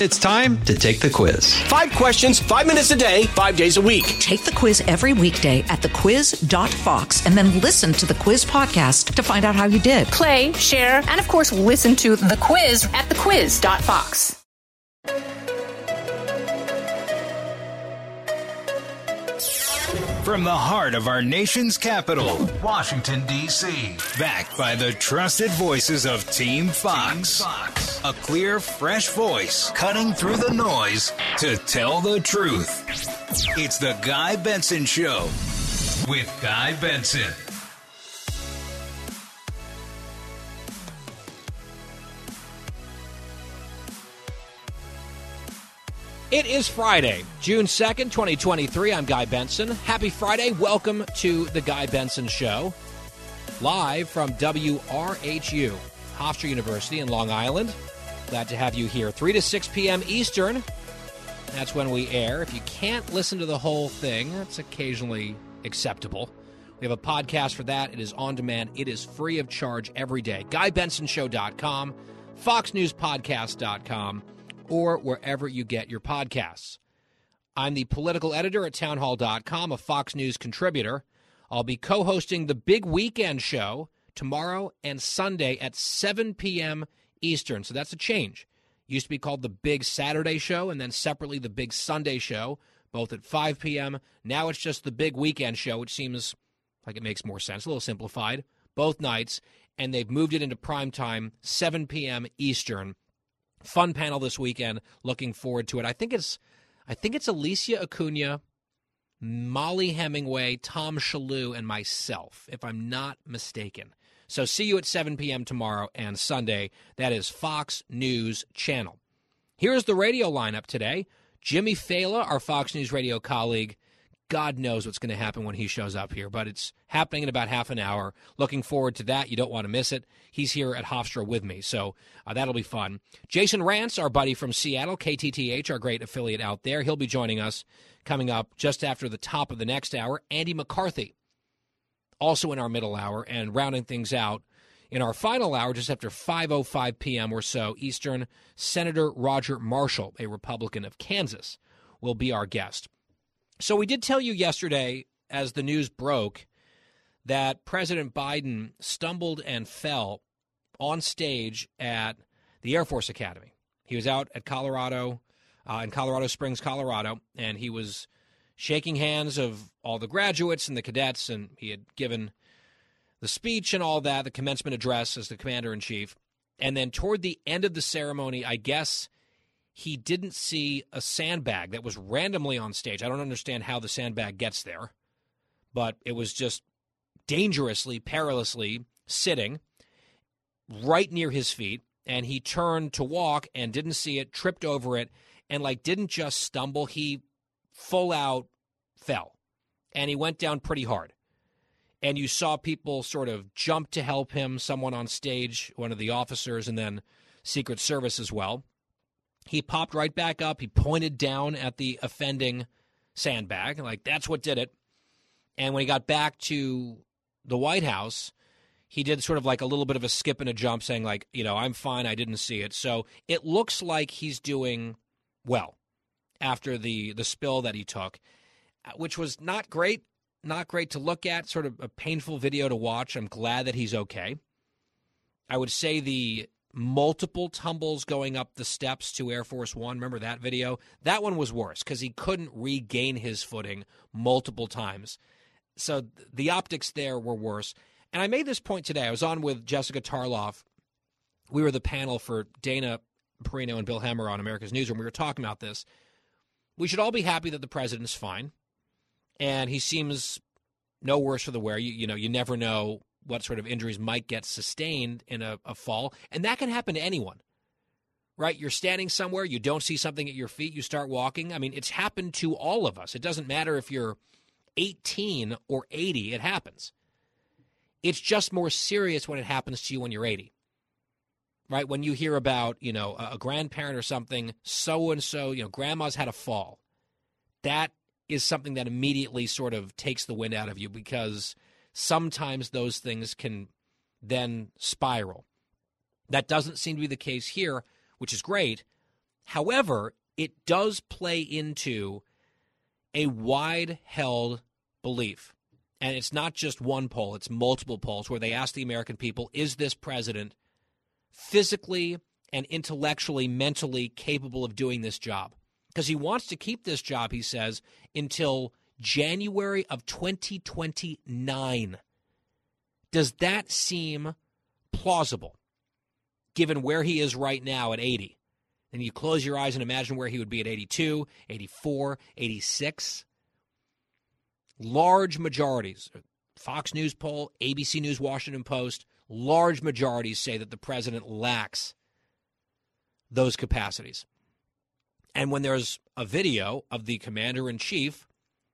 It's time to take the quiz. 5 questions, 5 minutes a day, 5 days a week. Take the quiz every weekday at thequiz.fox and then listen to the quiz podcast to find out how you did. Play, share, and of course, listen to the quiz at thequiz.fox. From the heart of our nation's capital, Washington, D.C., backed by the trusted voices of Team Fox. A clear, fresh voice cutting through the noise to tell the truth. It's the Guy Benson Show with Guy Benson. It is Friday, June 2nd, 2023. I'm Guy Benson. Happy Friday. Welcome to the Guy Benson Show. Live from WRHU, Hofstra University in Long Island. Glad to have you here. 3 to 6 p.m. Eastern. That's when we air. If you can't listen to the whole thing, that's occasionally acceptable. We have a podcast for that. It is on demand. It is free of charge every day. GuyBensonShow.com, FoxNewsPodcast.com, or wherever you get your podcasts. I'm the political editor at townhall.com, a Fox News contributor. I'll be co-hosting the Big Weekend Show tomorrow and Sunday at 7 p.m. Eastern, so that's a change. It used to be called the Big Saturday Show and then separately the Big Sunday Show, both at 5 p.m. Now it's just the Big Weekend Show, which seems like it makes more sense, a little simplified, both nights, and they've moved it into prime time, 7 p.m. Eastern. Fun panel this weekend. Looking forward to it. I think it's Alicia Acuna, Molly Hemingway, Tom Shalhoub, and myself, if I'm not mistaken. So see you at 7 p.m. tomorrow and Sunday. That is Fox News Channel. Here's the radio lineup today. Jimmy Fala, our Fox News radio colleague. God knows what's going to happen when he shows up here, but it's happening in about half an hour. Looking forward to that. You don't want to miss it. He's here at Hofstra with me, so that'll be fun. Jason Rantz, our buddy from Seattle, KTTH, our great affiliate out there. He'll be joining us coming up just after the top of the next hour. Andy McCarthy, also in our middle hour, and rounding things out in our final hour, just after 5:05 p.m. or so Eastern, Senator Roger Marshall, a Republican of Kansas, will be our guest. So we did tell you yesterday, as the news broke, that President Biden stumbled and fell on stage at the Air Force Academy. He was out at Colorado, in Colorado Springs, Colorado, and he was shaking hands of all the graduates and the cadets, and he had given the speech and all that, the commencement address as the commander-in-chief. And then toward the end of the ceremony, I guess he didn't see a sandbag that was randomly on stage. I don't understand how the sandbag gets there, but it was just dangerously, perilously sitting right near his feet, and he turned to walk and didn't see it, tripped over it, and didn't just stumble, he full out fell, and he went down pretty hard. And you saw people sort of jump to help him, someone on stage, one of the officers, and then Secret Service as well. He popped right back up. He pointed down at the offending sandbag, that's what did it. And when he got back to the White House, he did sort of a little bit of a skip and a jump, saying I'm fine, I didn't see it. So it looks like he's doing well after the spill that he took, which was not great to look at, sort of a painful video to watch. I'm glad that he's okay. I would say the multiple tumbles going up the steps to Air Force One. Remember that video? That one was worse because he couldn't regain his footing multiple times. So the optics there were worse. And I made this point today. I was on with Jessica Tarloff. We were the panel for Dana Perino and Bill Hemmer on America's Newsroom. We were talking about this. We should all be happy that the president's fine. And he seems no worse for the wear. You never know what sort of injuries might get sustained in a fall. And that can happen to anyone, right? You're standing somewhere, you don't see something at your feet, you start walking. I mean, it's happened to all of us. It doesn't matter if you're 18 or 80, it happens. It's just more serious when it happens to you when you're 80, right? When you hear about, a grandparent or something, so-and-so, grandma's had a fall. That is something that immediately sort of takes the wind out of you because sometimes those things can then spiral. That doesn't seem to be the case here, which is great, However, it does play into a wide-held belief. And it's not just one poll, it's multiple polls where they ask the American people, is this president physically and intellectually, mentally capable of doing this job? Because he wants to keep this job, he says, until January of 2029. Does that seem plausible, given where he is right now at 80? And you close your eyes and imagine where he would be at 82, 84, 86. Large majorities, Fox News poll, ABC News, Washington Post, large majorities say that the president lacks those capacities. And when there's a video of the commander-in-chief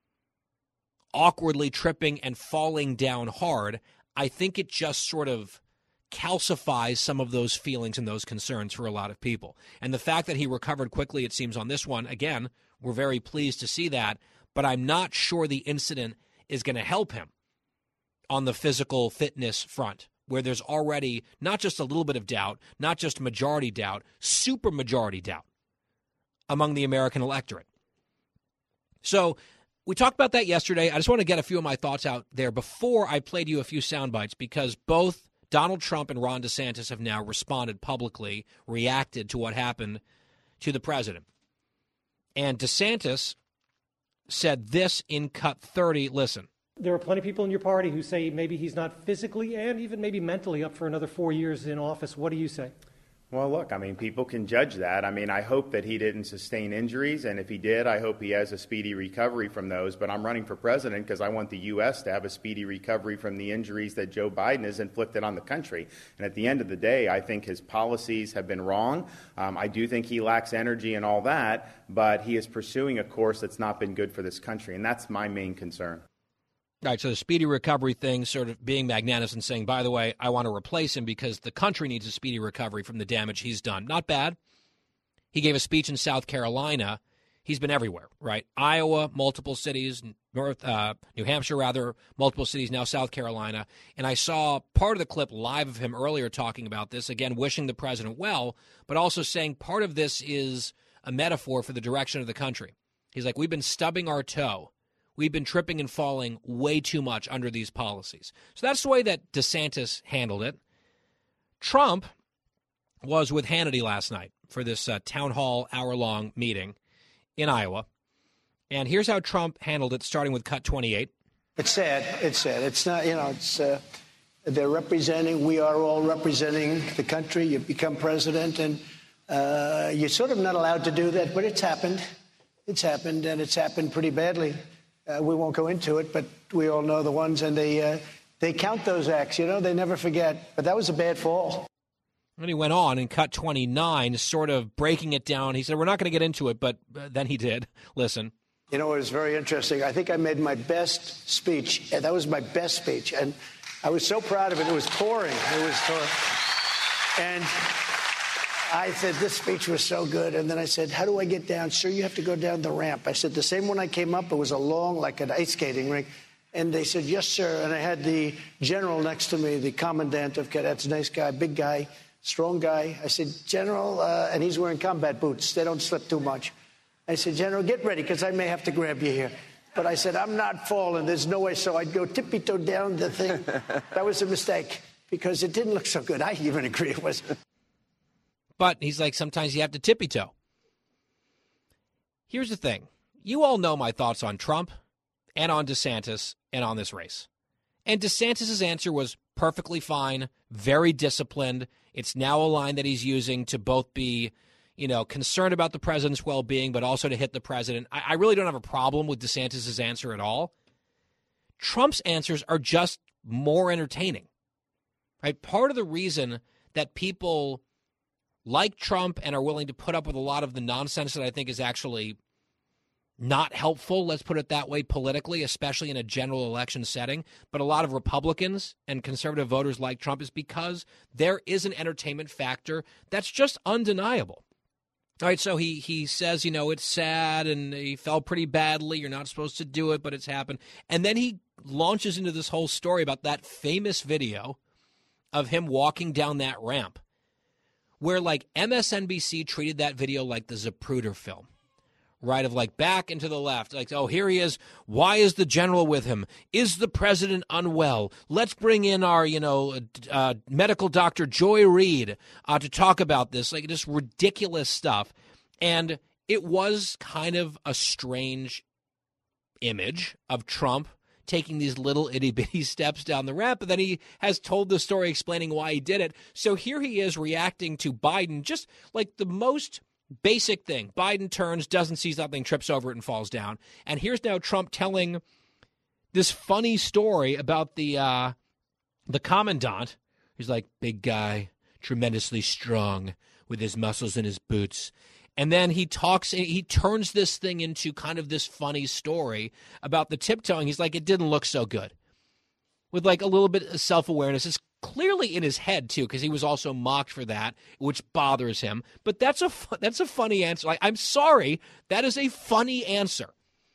awkwardly tripping and falling down hard, I think it just sort of calcifies some of those feelings and those concerns for a lot of people. And the fact that he recovered quickly, it seems, on this one, again, we're very pleased to see that, but I'm not sure the incident is going to help him on the physical fitness front, where there's already not just a little bit of doubt, not just majority doubt, super majority doubt among the American electorate. So we talked about that yesterday. I just want to get a few of my thoughts out there before I played you a few sound bites, because both Donald Trump and Ron DeSantis have now responded publicly, reacted to what happened to the president. And DeSantis said this in Cut 30. Listen. There are plenty of people in your party who say maybe he's not physically and even maybe mentally up for another 4 years in office. What do you say? Well, look, people can judge that. I hope that he didn't sustain injuries, and if he did, I hope he has a speedy recovery from those. But I'm running for president because I want the U.S. to have a speedy recovery from the injuries that Joe Biden has inflicted on the country. And at the end of the day, I think his policies have been wrong. I do think he lacks energy and all that, but he is pursuing a course that's not been good for this country, and that's my main concern. All right, so the speedy recovery thing, sort of being magnanimous and saying, by the way, I want to replace him because the country needs a speedy recovery from the damage he's done. Not bad. He gave a speech in South Carolina. He's been everywhere, right? Iowa, multiple cities, New Hampshire, multiple cities, now South Carolina. And I saw part of the clip live of him earlier talking about this, again, wishing the president well, but also saying part of this is a metaphor for the direction of the country. He's like, we've been stubbing our toe. We've been tripping and falling way too much under these policies. So that's the way that DeSantis handled it. Trump was with Hannity last night for this town hall hour-long meeting in Iowa. And here's how Trump handled it, starting with Cut 28. It's sad. It's not, they're representing, we are all representing the country. You become president, and you're sort of not allowed to do that, but it's happened. It's happened, and it's happened pretty badly. We won't go into it, but we all know the ones, and they count those acts, they never forget. But that was a bad fall. And he went on in Cut 29, sort of breaking it down. He said, we're not going to get into it, but then he did. Listen. It was very interesting. I think I made my best speech. That was my best speech, and I was so proud of it. It was pouring. And I said, this speech was so good. And then I said, how do I get down? Sir, you have to go down the ramp. I said, the same when I came up, it was a long, like an ice skating rink. And they said, yes, sir. And I had the general next to me, the commandant of cadets, nice guy, big guy, strong guy. I said, General, and he's wearing combat boots. They don't slip too much. I said, General, get ready, because I may have to grab you here. But I said, I'm not falling. There's no way. So I'd go tippy-toe down the thing. That was a mistake, because it didn't look so good. I even agree it was. But he's like, sometimes you have to tippy-toe. Here's the thing. You all know my thoughts on Trump and on DeSantis and on this race. And DeSantis' answer was perfectly fine, very disciplined. It's now a line that he's using to both be, concerned about the president's well-being, but also to hit the president. I really don't have a problem with DeSantis' answer at all. Trump's answers are just more entertaining. Right? Part of the reason that people like Trump and are willing to put up with a lot of the nonsense that I think is actually not helpful, let's put it that way, politically, especially in a general election setting. But a lot of Republicans and conservative voters like Trump is because there is an entertainment factor that's just undeniable. All right, so he says, it's sad and he fell pretty badly. You're not supposed to do it, but it's happened. And then he launches into this whole story about that famous video of him walking down that ramp, where like MSNBC treated that video like the Zapruder film, right? Of like back and to the left, like, oh, here he is. Why is the general with him? Is the president unwell? Let's bring in our, medical doctor, Joy Reid, to talk about this, like this ridiculous stuff. And it was kind of a strange image of Trump taking these little itty-bitty steps down the ramp, but then he has told the story explaining why he did it. So here he is reacting to Biden, just like the most basic thing. Biden turns, doesn't see something, trips over it, and falls down. And here's now Trump telling this funny story about the commandant. He's like, big guy, tremendously strong with his muscles and his boots. And then he turns this thing into kind of this funny story about the tiptoeing. He's like, it didn't look so good. With like a little bit of self-awareness. It's clearly in his head, too, because he was also mocked for that, which bothers him. But that's a funny answer. Like, I'm sorry, that is a funny answer.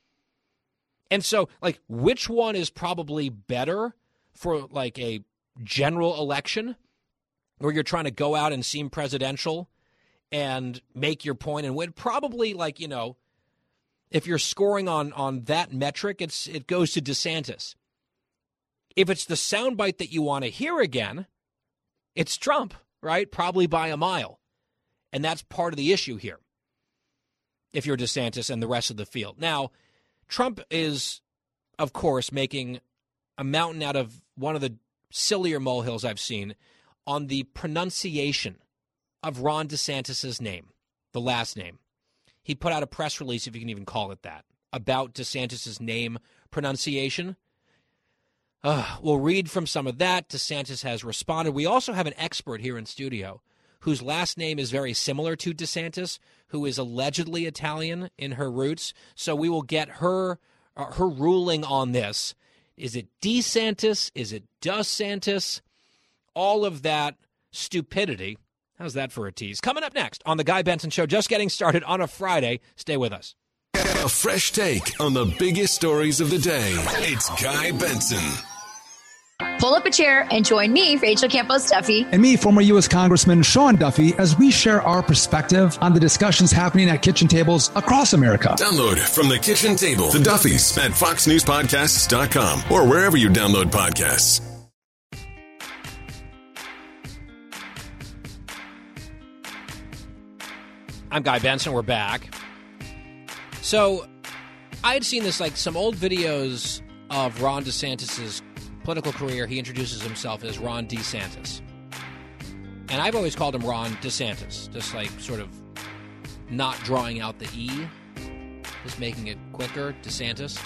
And so, like, which one is probably better for, like, a general election where you're trying to go out and seem presidential and make your point and win? Probably, like, if you're scoring on that metric, it goes to DeSantis. If it's the soundbite that you want to hear again, it's Trump, right? Probably by a mile. And that's part of the issue here, if you're DeSantis and the rest of the field. Now, Trump is, of course, making a mountain out of one of the sillier molehills I've seen on the pronunciation of Ron DeSantis' name, the last name. He put out a press release, if you can even call it that, about DeSantis' name pronunciation. We'll read from some of that. DeSantis has responded. We also have an expert here in studio whose last name is very similar to DeSantis, who is allegedly Italian in her roots. So we will get her ruling on this. Is it DeSantis? Is it DeSantis? All of that stupidity. How's that for a tease? Coming up next on The Guy Benson Show, just getting started on a Friday. Stay with us. A fresh take on the biggest stories of the day. It's Guy Benson. Pull up a chair and join me, Rachel Campos Duffy. And me, former U.S. Congressman Sean Duffy, as we share our perspective on the discussions happening at kitchen tables across America. Download From the Kitchen Table, The Duffys, at foxnewspodcasts.com or wherever you download podcasts. I'm Guy Benson. We're back. So I had seen this, like some old videos of Ron DeSantis' political career. He introduces himself as Ron DeSantis. And I've always called him Ron DeSantis, just like sort of not drawing out the E, just making it quicker, DeSantis.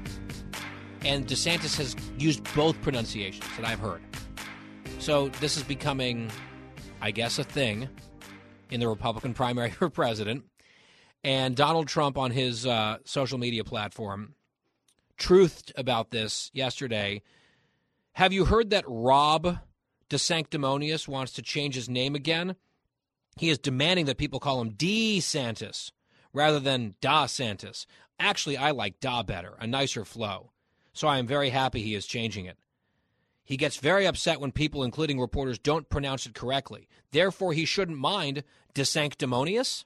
And DeSantis has used both pronunciations that I've heard. So this is becoming, I guess, a thing in the Republican primary for president. And Donald Trump on his social media platform truthed about this yesterday. Have you heard that Rob DeSanctimonious wants to change his name again? He is demanding that people call him DeSantis rather than DaSantis. Actually, I like Da better, a nicer flow. So I am very happy he is changing it. He gets very upset when people, including reporters, don't pronounce it correctly. Therefore, he shouldn't mind DeSanctimonious.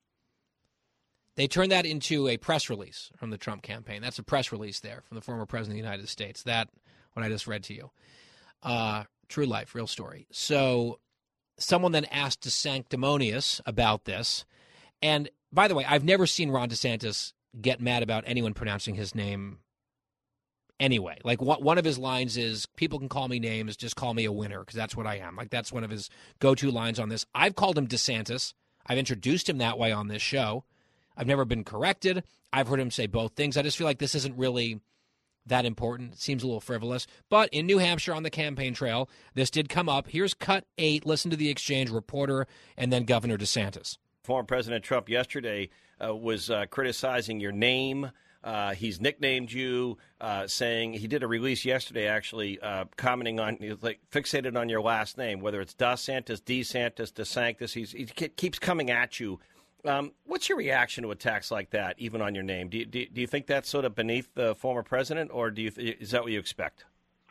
They turned that into a press release from the Trump campaign. That's a press release there from the former president of the United States. That, what I just read to you. True life, real story. So someone then asked DeSanctimonious about this. And by the way, I've never seen Ron DeSantis get mad about anyone pronouncing his name anyway. Like one of his lines is, people can call me names, just call me a winner, because that's what I am. Like that's one of his go-to lines on this. I've called him DeSantis. I've introduced him that way on this show. I've never been corrected. I've heard him say both things. I just feel like this isn't really that important. It seems a little frivolous. But in New Hampshire on the campaign trail, this did come up. Here's cut 8. Listen to the exchange, reporter, and then Governor DeSantis. Former President Trump yesterday was criticizing your name. He's nicknamed you, saying he did a release yesterday, actually, commenting on, like, fixated on your last name, whether it's DeSantis, DeSanctis. He keeps coming at you. What's your reaction to attacks like that, even on your name? Do you think that's sort of beneath the former president, or is that what you expect?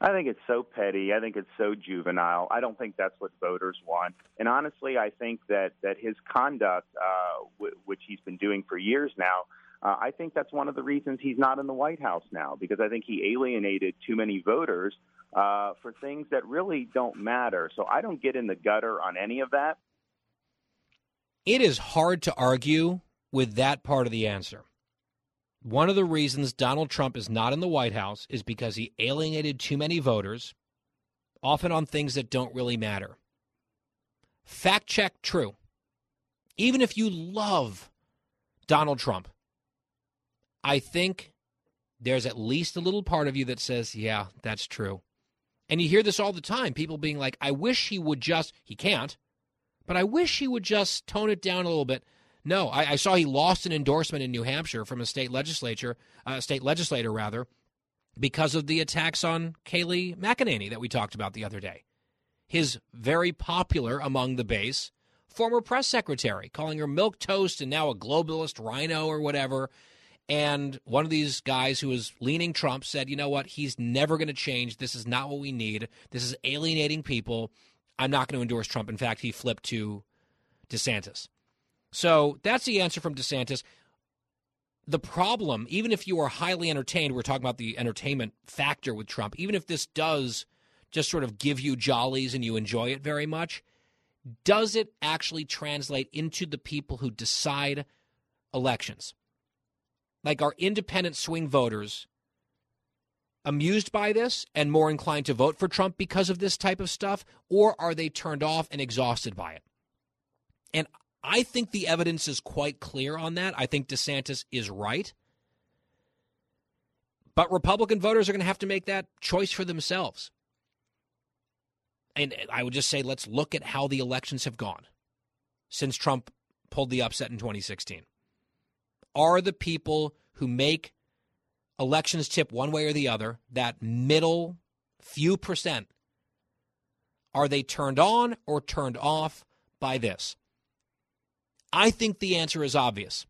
I think it's so petty. I think it's so juvenile. I don't think that's what voters want. And honestly, I think that his conduct, which he's been doing for years now, I think that's one of the reasons he's not in the White House now, because I think he alienated too many voters for things that really don't matter. So I don't get in the gutter on any of that. It is hard to argue with that part of the answer. One of the reasons Donald Trump is not in the White House is because he alienated too many voters, often on things that don't really matter. Fact check, true. Even if you love Donald Trump, I think there's at least a little part of you that says, yeah, that's true. And you hear this all the time, people being like, I wish he would just, he can't, but I wish he would just tone it down a little bit. No, I saw he lost an endorsement in New Hampshire from a state legislator, because of the attacks on Kayleigh McEnany that we talked about the other day. His very popular among the base former press secretary, calling her milquetoast and now a globalist rhino or whatever. And one of these guys who was leaning Trump said, you know what, he's never going to change. This is not what we need. This is alienating people. I'm not going to endorse Trump. In fact, he flipped to DeSantis. So that's the answer from DeSantis. The problem, even if you are highly entertained, we're talking about the entertainment factor with Trump, even if this does just sort of give you jollies and you enjoy it very much, does it actually translate into the people who decide elections? Like, are independent swing voters amused by this and more inclined to vote for Trump because of this type of stuff, or are they turned off and exhausted by it? And I think the evidence is quite clear on that. I think DeSantis is right. But Republican voters are going to have to make that choice for themselves. And I would just say, let's look at how the elections have gone since Trump pulled the upset in 2016. Are the people who make elections tip one way or the other, that middle few percent, are they turned on or turned off by this? I think the answer is obvious.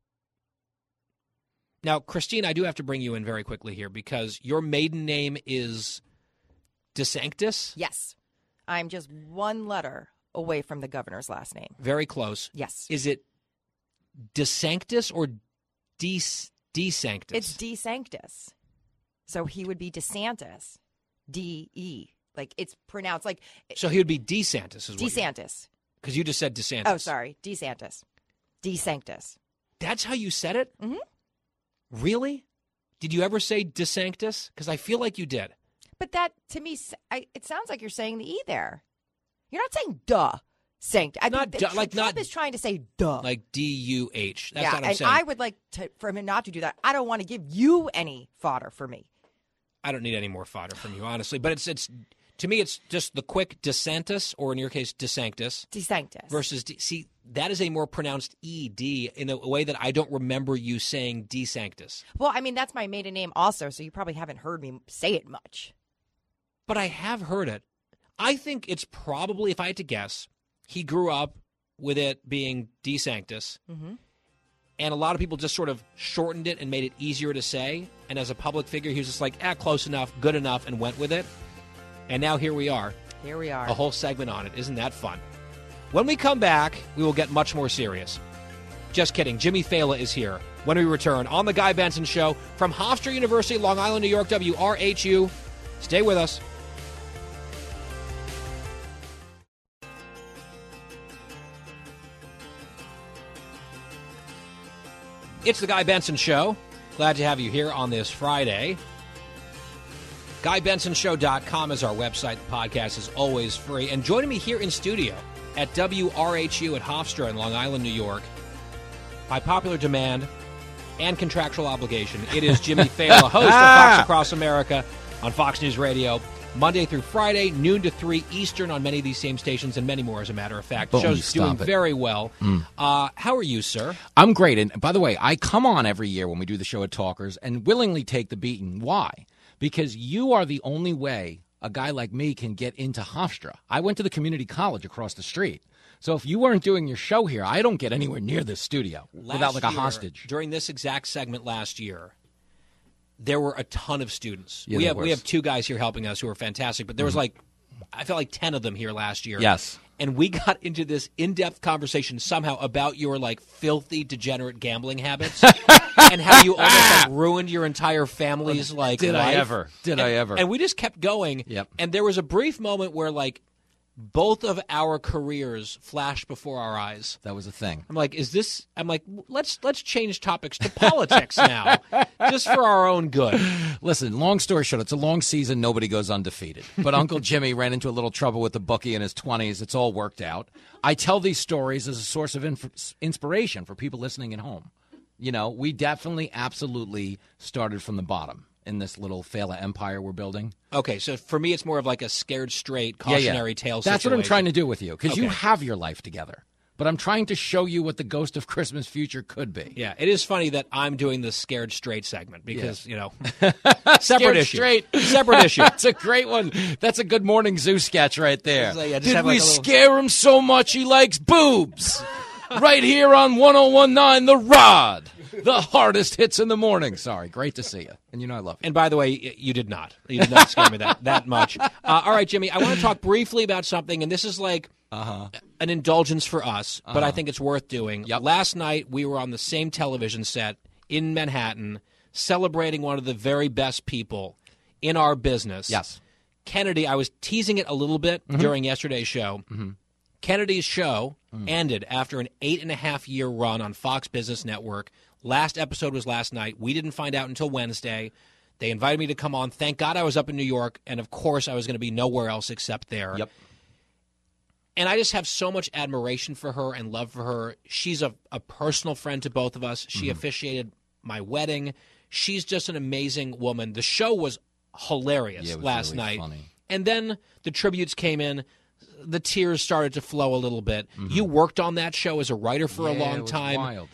Now, Christine, I do have to bring you in very quickly here because your maiden name is DeSanctis? Yes. I'm just one letter away from the governor's last name. Very close. Yes. Is it DeSanctis or DeSanctis? It's DeSanctis. So he would be DeSantis. D-E. Like, it's pronounced like... So he would be DeSantis is what DeSantis. Because you just said DeSantis. Oh, sorry. DeSantis. DeSanctis. That's how you said it? Mm-hmm. Really? Did you ever say DeSanctis? Because I feel like you did. But that, to me, it sounds like you're saying the E there. You're not saying duh. Sanct. I not think like Trump not is trying to say duh. Like D-U-H. That's yeah, what I'm and saying. I would like for him not to do that. I don't want to give you any fodder for me. I don't need any more fodder from you, honestly. But it's to me, it's just the quick DeSantis, or in your case, DeSanctis. DeSanctis. Versus, see, that is a more pronounced E-D in a way that I don't remember you saying DeSanctis. Well, I mean, that's my maiden name also, so you probably haven't heard me say it much. But I have heard it. I think it's probably, if I had to guess, he grew up with it being DeSanctis. Mm-hmm. And a lot of people just sort of shortened it and made it easier to say. And as a public figure, he was just like, close enough, good enough, and went with it. And now here we are. Here we are. A whole segment on it. Isn't that fun? When we come back, we will get much more serious. Just kidding. Jimmy Fallon is here when we return on The Guy Benson Show from Hofstra University, Long Island, New York, WRHU. Stay with us. It's The Guy Benson Show. Glad to have you here on this Friday. GuyBensonShow.com is our website. The podcast is always free. And joining me here in studio at WRHU at Hofstra in Long Island, New York, by popular demand and contractual obligation, it is Jimmy Fallon, host of Fox Across America on Fox News Radio, Monday through Friday, noon to 3 Eastern on many of these same stations and many more, as a matter of fact. The show's doing very well. How are you, sir? I'm great. And by the way, I come on every year when we do the show at Talkers and willingly take the beating. Why? Because you are the only way a guy like me can get into Hofstra. I went to the community college across the street. So if you weren't doing your show here, I don't get anywhere near this studio without like a hostage. During this exact segment last year, there were a ton of students. Yeah, we have 2 guys here helping us who are fantastic, but there was I felt like 10 of them here last year. Yes. And we got into this in-depth conversation somehow about your filthy, degenerate gambling habits and how you almost ruined your entire family's life. Did I ever? And we just kept going. Yep. And there was a brief moment where both of our careers flashed before our eyes. That was a thing. I'm like, let's change topics to politics now, just for our own good. Listen, long story short, it's a long season. Nobody goes undefeated. But Uncle Jimmy ran into a little trouble with the bookie in his 20s. It's all worked out. I tell these stories as a source of inspiration for people listening at home. We definitely, absolutely started from the bottom in this little Fela empire we're building. Okay, so for me, it's more of a scared straight cautionary tale situation. That's what I'm trying to do with you, because you have your life together. But I'm trying to show you what the Ghost of Christmas Future could be. Yeah, it is funny that I'm doing the scared straight segment because, separate issue. Separate issue. That's a great one. That's a Good Morning Zoo sketch right there. Did we scare him so much he likes boobs? Right here on 101.9 The Rod. The hardest hits in the morning. Sorry, great to see you. And I love you. And by the way, you did not. You did not scare me that much. All right, Jimmy, I want to talk briefly about something, and this is an indulgence for us, but I think it's worth doing. Yep. Last night, we were on the same television set in Manhattan celebrating one of the very best people in our business. Yes. Kennedy, I was teasing it a little bit during yesterday's show. Mm-hmm. Kennedy's show ended after an 8.5-year run on Fox Business Network. Last episode was last night. We didn't find out until Wednesday. They invited me to come on. Thank God I was up in New York, and of course I was going to be nowhere else except there. Yep. And I just have so much admiration for her and love for her. She's a personal friend to both of us. She officiated my wedding. She's just an amazing woman. The show was hilarious last really night. Funny. And then the tributes came in. The tears started to flow a little bit. You worked on that show as a writer for a long time. Wild.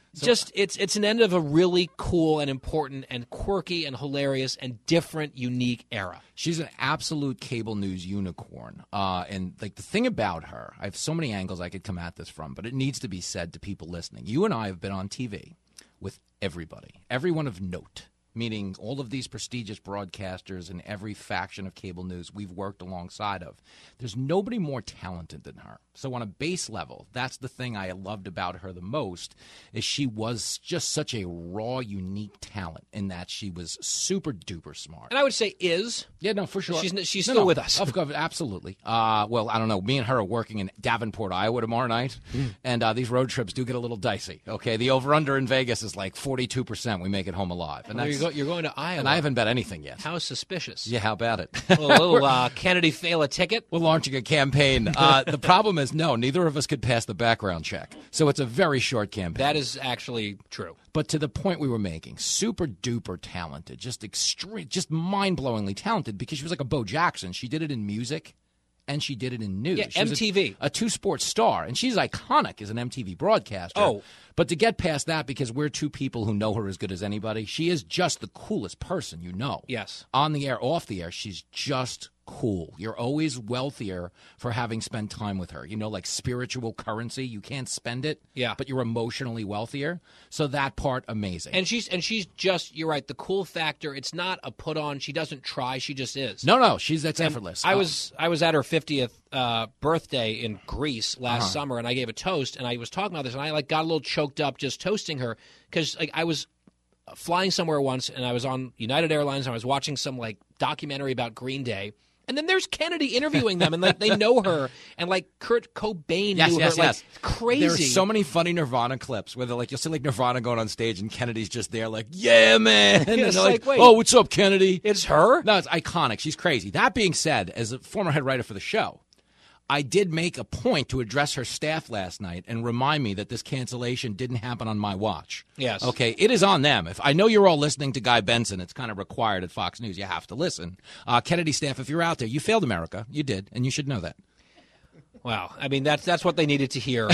It's an end of a really cool and important and quirky and hilarious and different, unique era. She's an absolute cable news unicorn. And the thing about her, I have so many angles I could come at this from, but it needs to be said to people listening. You and I have been on TV with everybody, everyone of note. Meaning all of these prestigious broadcasters in every faction of cable news we've worked alongside of. There's nobody more talented than her. So on a base level, that's the thing I loved about her the most, is she was just such a raw, unique talent in that she was super duper smart. And I would say is. Yeah, no, for sure. She's still with us. Of course, absolutely. Well, I don't know. Me and her are working in Davenport, Iowa tomorrow night, and these road trips do get a little dicey. Okay, the over-under in Vegas is 42%. We make it home alive. And you're going to Iowa. And I haven't bet anything yet. How suspicious. Yeah, how about it? A little Kennedy Fela ticket. We're launching a campaign. The problem is, no, neither of us could pass the background check. So it's a very short campaign. That is actually true. But to the point we were making, super duper talented, just mind-blowingly talented, because she was like a Bo Jackson. She did it in music. And she did it in news. Yeah, she was MTV. A two-sport star. And she's iconic as an MTV broadcaster. Oh. But to get past that, because we're two people who know her as good as anybody, she is just the coolest person you know. Yes. On the air, off the air, she's just cool. You're always wealthier for having spent time with her. Like spiritual currency. You can't spend it, but you're emotionally wealthier. So that part, amazing. And she's just, you're right, the cool factor, it's not a put on. She doesn't try. She just is. No, that's effortless. I was at her 50th birthday in Greece last summer, and I gave a toast, and I was talking about this, and I got a little choked up just toasting her, because I was flying somewhere once, and I was on United Airlines, and I was watching some documentary about Green Day. And then there's Kennedy interviewing them, and they know her, and Kurt Cobain knew her. Yes. Crazy. There are so many funny Nirvana clips where they're you'll see Nirvana going on stage, and Kennedy's just there, yeah, man. And it's they're wait, oh, what's up, Kennedy? It's her? No, it's iconic. She's crazy. That being said, as a former head writer for the show, I did make a point to address her staff last night and remind me that this cancellation didn't happen on my watch. Yes. Okay, it is on them. If I know you're all listening to Guy Benson, it's kind of required at Fox News. You have to listen. Kennedy staff, if you're out there, you failed America. You did, and you should know that. Wow. I mean, that's what they needed to hear.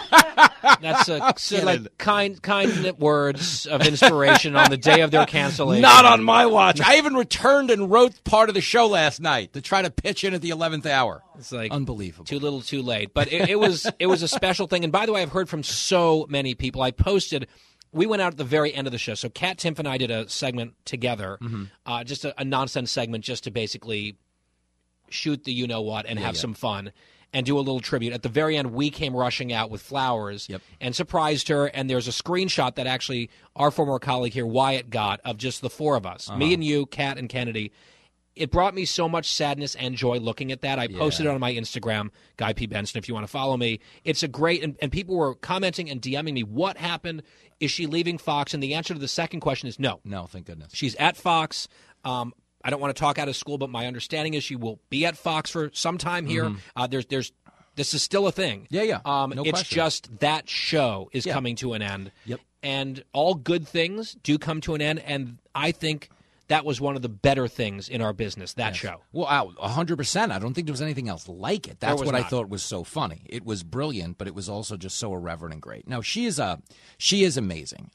That's kind words of inspiration on the day of their cancellation. Not on my watch. I even returned and wrote part of the show last night to try to pitch in at the 11th hour. It's unbelievable. Too little, too late. But it was a special thing. And by the way, I've heard from so many people. I posted we went out at the very end of the show. So Kat Timpf and I did a segment together, just a nonsense segment just to basically shoot the you-know-what and have some fun and do a little tribute. At the very end, we came rushing out with flowers and surprised her, and there's a screenshot that actually our former colleague here, Wyatt, got of just the four of us, me and you, Kat and Kennedy. It brought me so much sadness and joy looking at that. I posted it on my Instagram, Guy P. Benson, if you want to follow me. It's a great, and people were commenting and DMing me, what happened? Is she leaving Fox? And the answer to the second question is no. No, thank goodness. She's at Fox. I don't want to talk out of school, but my understanding is she will be at Fox for some time here. This is still a thing. No it's question. Just that show is coming to an end. And all good things do come to an end, and I think that was one of the better things in our business, that show. Well, 100%. I don't think there was anything else like it. That's what I not. thought was so funny. It was brilliant, but it was also just so irreverent and great. No, she is amazing.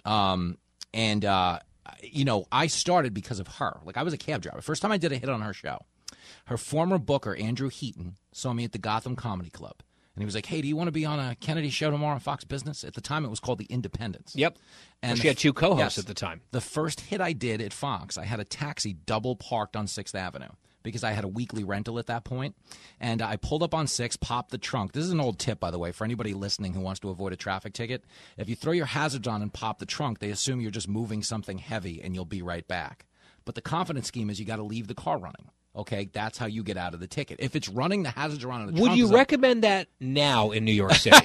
I started because of her. Like, I was a cab driver. First time I did a hit on her show, her former booker, Andrew Heaton, saw me at the Gotham Comedy Club. And he was like, hey, do you want to be on a Kennedy show tomorrow on Fox Business? At the time, it was called The Independents. Yep. And she had two co-hosts at the time. The first hit I did at Fox, I had a taxi double parked on 6th Avenue because I had a weekly rental at that point. And I pulled up on 6, popped the trunk. This is an old tip, by the way, for anybody listening who wants to avoid a traffic ticket. If you throw your hazards on and pop the trunk, they assume you're just moving something heavy and you'll be right back. But the confidence scheme is you got to leave the car running. Okay, that's how you get out of the ticket. If it's running, the hazards are on. Would you recommend that now in New York City?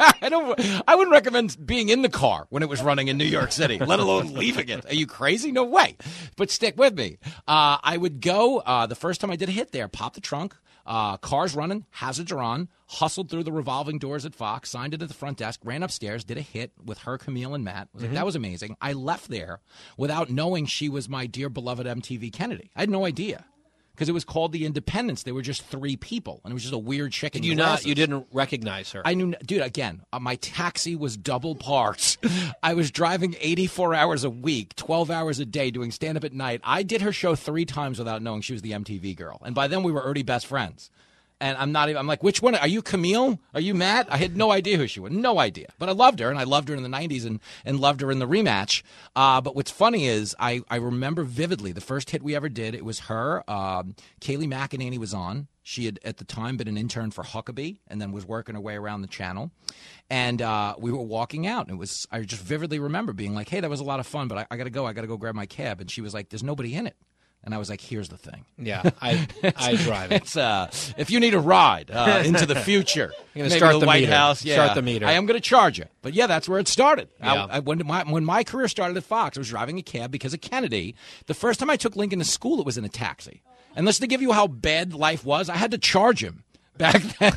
I wouldn't recommend being in the car when it was running in New York City, let alone leaving it. Are you crazy? No way. But stick with me. I would go the first time I did a hit there, pop the trunk, cars running, hazards are on, hustled through the revolving doors at Fox, signed it at the front desk, ran upstairs, did a hit with her, Camille, and Matt. Was like, that was amazing. I left there without knowing she was my dear beloved MTV Kennedy. I had no idea. Because it was called The Independents. They were just 3 people, and it was just a weird chick in glasses. You didn't recognize her? I knew, dude. Again, my taxi was double parked. I was driving 84 hours a week, 12 hours a day, doing stand-up at night. I did her show 3 times without knowing she was the MTV girl, and by then we were already best friends. And I'm like, which one? Are you Camille? Are you Matt? I had no idea who she was. No idea. But I loved her, and I loved her in the 90s and loved her in the rematch. But what's funny is I remember vividly the first hit we ever did. It was her. Kaylee McEnany was on. She had, at the time, been an intern for Huckabee and then was working her way around the channel. And we were walking out. And I just vividly remember being like, hey, that was a lot of fun, but I got to go. I got to go grab my cab. And she was like, there's nobody in it. And I was like, here's the thing. Yeah, I drive it. It's if you need a ride into the future, maybe start the White meter. House, Start the meter. I am going to charge you. But yeah, that's where it started. Yeah. When my career started at Fox, I was driving a cab because of Kennedy. The first time I took Lincoln to school, it was in a taxi. And just to give you how bad life was, I had to charge him. Back then.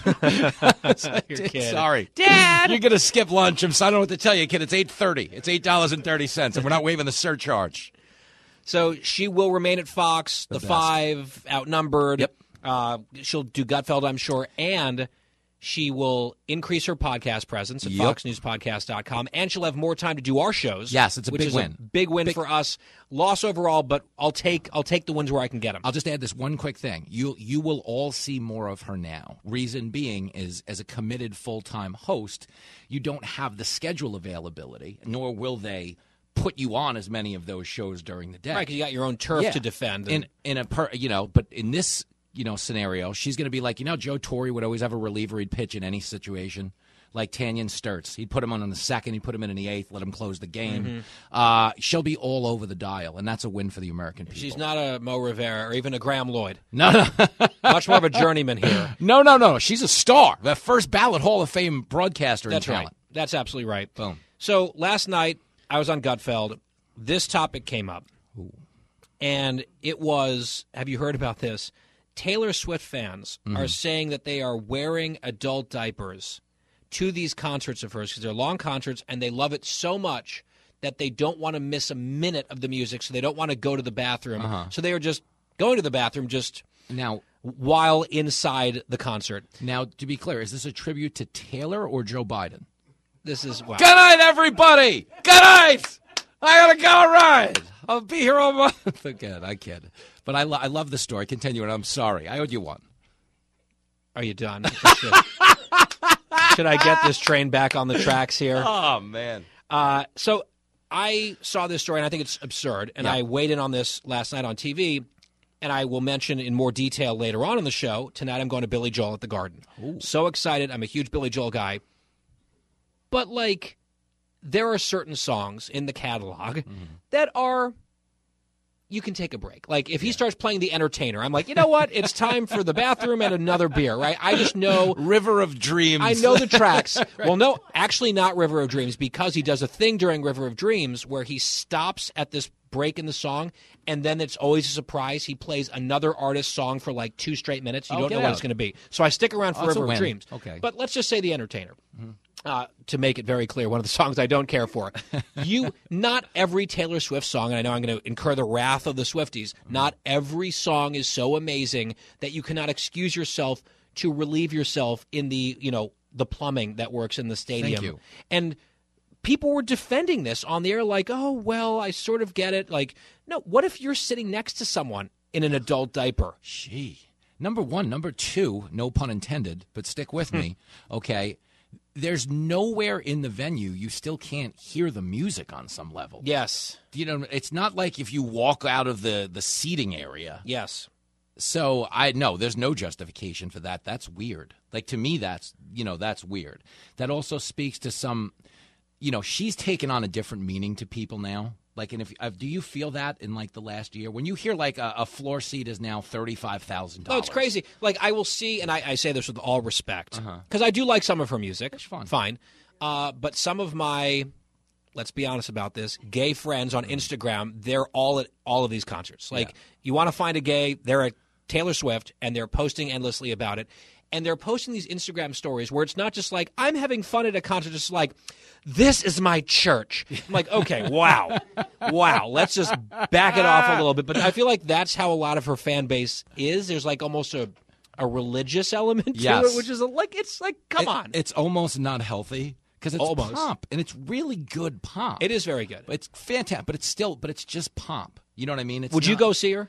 Sorry. Dad! You're going to skip lunch. I don't know what to tell you, kid. It's $8.30. It's $8.30, and we're not waiving the surcharge. So she will remain at Fox, the 5, outnumbered. Yep. She'll do Gutfeld, I'm sure, and she will increase her podcast presence at foxnewspodcast.com, and she'll have more time to do our shows. Yes, it's a which big is win. A big win for us. Loss overall, but I'll take the wins where I can get them. I'll just add this one quick thing. You will all see more of her now. Reason being is, as a committed full-time host, you don't have the schedule availability, nor will they put you on as many of those shows during the day. Right, because you got your own turf to defend. But in this scenario, she's going to be like, Joe Torre would always have a reliever he'd pitch in any situation, like Tanyan Sturtz. He'd put him on the 2nd, he'd put him in the 8th, let him close the game. She'll be all over the dial, and that's a win for the American people. She's not a Mo Rivera or even a Graham Lloyd. No. Much more of a journeyman here. No. She's a star. The first ballot Hall of Fame broadcaster in talent. Right. That's absolutely right. Boom. So last night, I was on Gutfeld. This topic came up. Ooh. And it was, have you heard about this? Taylor Swift fans are saying that they are wearing adult diapers to these concerts of hers because they're long concerts and they love it so much that they don't want to miss a minute of the music, so they don't want to go to the bathroom. So they are just going to the bathroom while inside the concert. Now, to be clear, is this a tribute to Taylor or Joe Biden? This is, wow. Good night, everybody! Good night! I gotta go, all right. I'll be here all month. Again, I kid. But I love the story. Continue, and I'm sorry. I owed you one. Are you done? Should I get this train back on the tracks here? Oh, man. So I saw this story, and I think it's absurd, and I weighed in on this last night on TV, and I will mention in more detail later on in the show. Tonight I'm going to Billy Joel at the Garden. Ooh. So excited. I'm a huge Billy Joel guy. But, like, there are certain songs in the catalog that are... You can take a break. Like, if he starts playing The Entertainer, I'm like, you know what? It's time for the bathroom and another beer, right? I just know... River of Dreams. I know the tracks. Right. Well, no, actually not River of Dreams, because he does a thing during River of Dreams where he stops at this break in the song, and then it's always a surprise. He plays another artist's song for like 2 straight minutes. You don't know what it's going to be. So I stick around for River of Dreams. Okay. But let's just say The Entertainer. To make it very clear, one of the songs I don't care for. Not every Taylor Swift song, and I know I'm going to incur the wrath of the Swifties, not every song is so amazing that you cannot excuse yourself to relieve yourself in the, the plumbing that works in the stadium. Thank you. And people were defending this on the air like, oh, well, I sort of get it. Like, no, what if you're sitting next to someone in an adult diaper? Gee. Number one. Number two, no pun intended, but stick with me, okay? There's nowhere in the venue you still can't hear the music on some level. Yes. It's not like if you walk out of the seating area. Yes. So there's no justification for that. That's weird. Like, to me, that's weird. That also speaks to some, she's taken on a different meaning to people now. Like, and do you feel that in like the last year when you hear like a floor seat is now $35,000? Oh, it's crazy. Like, I will see, and I say this with all respect, because I do like some of her music. It's fun. Fine. But some of my, let's be honest about this, gay friends on Instagram, they're all at all of these concerts. Like, you want to find a gay, they're at Taylor Swift, and they're posting endlessly about it. And they're posting these Instagram stories where it's not just like, I'm having fun at a concert, it's like, this is my church. I'm like, okay, wow. Let's just back it off a little bit. But I feel like that's how a lot of her fan base is. There's like almost a religious element to it, which is it's like, come on. It's almost not healthy because it's pop, and it's really good pop. It is very good. It's fantastic, but it's just pop. You know what I mean? Would you go see her?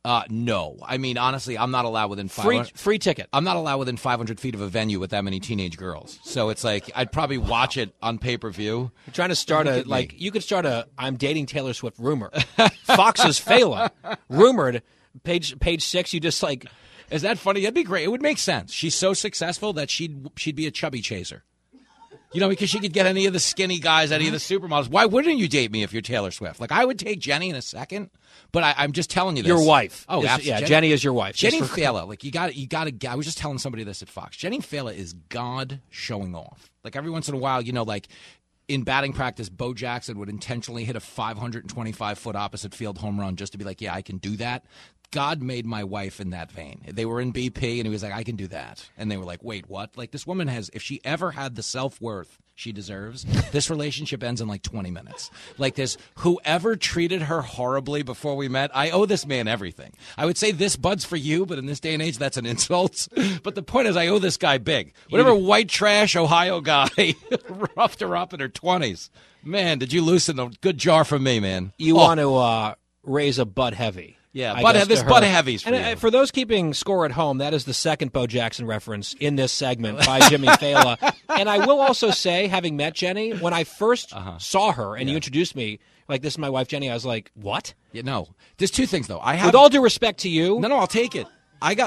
No. I mean, honestly, I'm not allowed within 500. Free ticket. I'm not allowed within 500 feet of a venue with that many teenage girls. So it's like I'd probably watch it on pay-per-view. You're trying to start you could start a I'm dating Taylor Swift rumor. Fox's Fela rumored page 6. You just like, is that funny? That'd be great. It would make sense. She's so successful that she'd be a chubby chaser. Because she could get any of the skinny guys, any of the supermodels. Why wouldn't you date me if you're Taylor Swift? Like, I would take Jenny in a second, but I'm just telling you this. Your wife. Oh, absolutely. Yeah, Jenny is your wife. Jenny Fela, like, you got to. I was just telling somebody this at Fox. Jenny Fela is God showing off. Like, every once in a while, like, in batting practice, Bo Jackson would intentionally hit a 525-foot opposite field home run just to be like, yeah, I can do that. God made my wife in that vein. They were in BP, and he was like, I can do that. And they were like, wait, what? Like, this woman has, if she ever had the self-worth she deserves, this relationship ends in like 20 minutes. Like, this, whoever treated her horribly before we met, I owe this man everything. I would say this bud's for you, but in this day and age, that's an insult. But the point is, I owe this guy big. Whatever white trash Ohio guy roughed her up in her 20s. Man, did you loosen a good jar from me, man. You want to raise a butt heavy. Yeah, Bud Heavy's for you. For those keeping score at home, that is the second Bo Jackson reference in this segment by Jimmy Fela. And I will also say, having met Jenny, when I first saw her and you introduced me, like, this is my wife Jenny, I was like, what? Yeah, no. There's two things, though. With all due respect to you. No, I'll take it.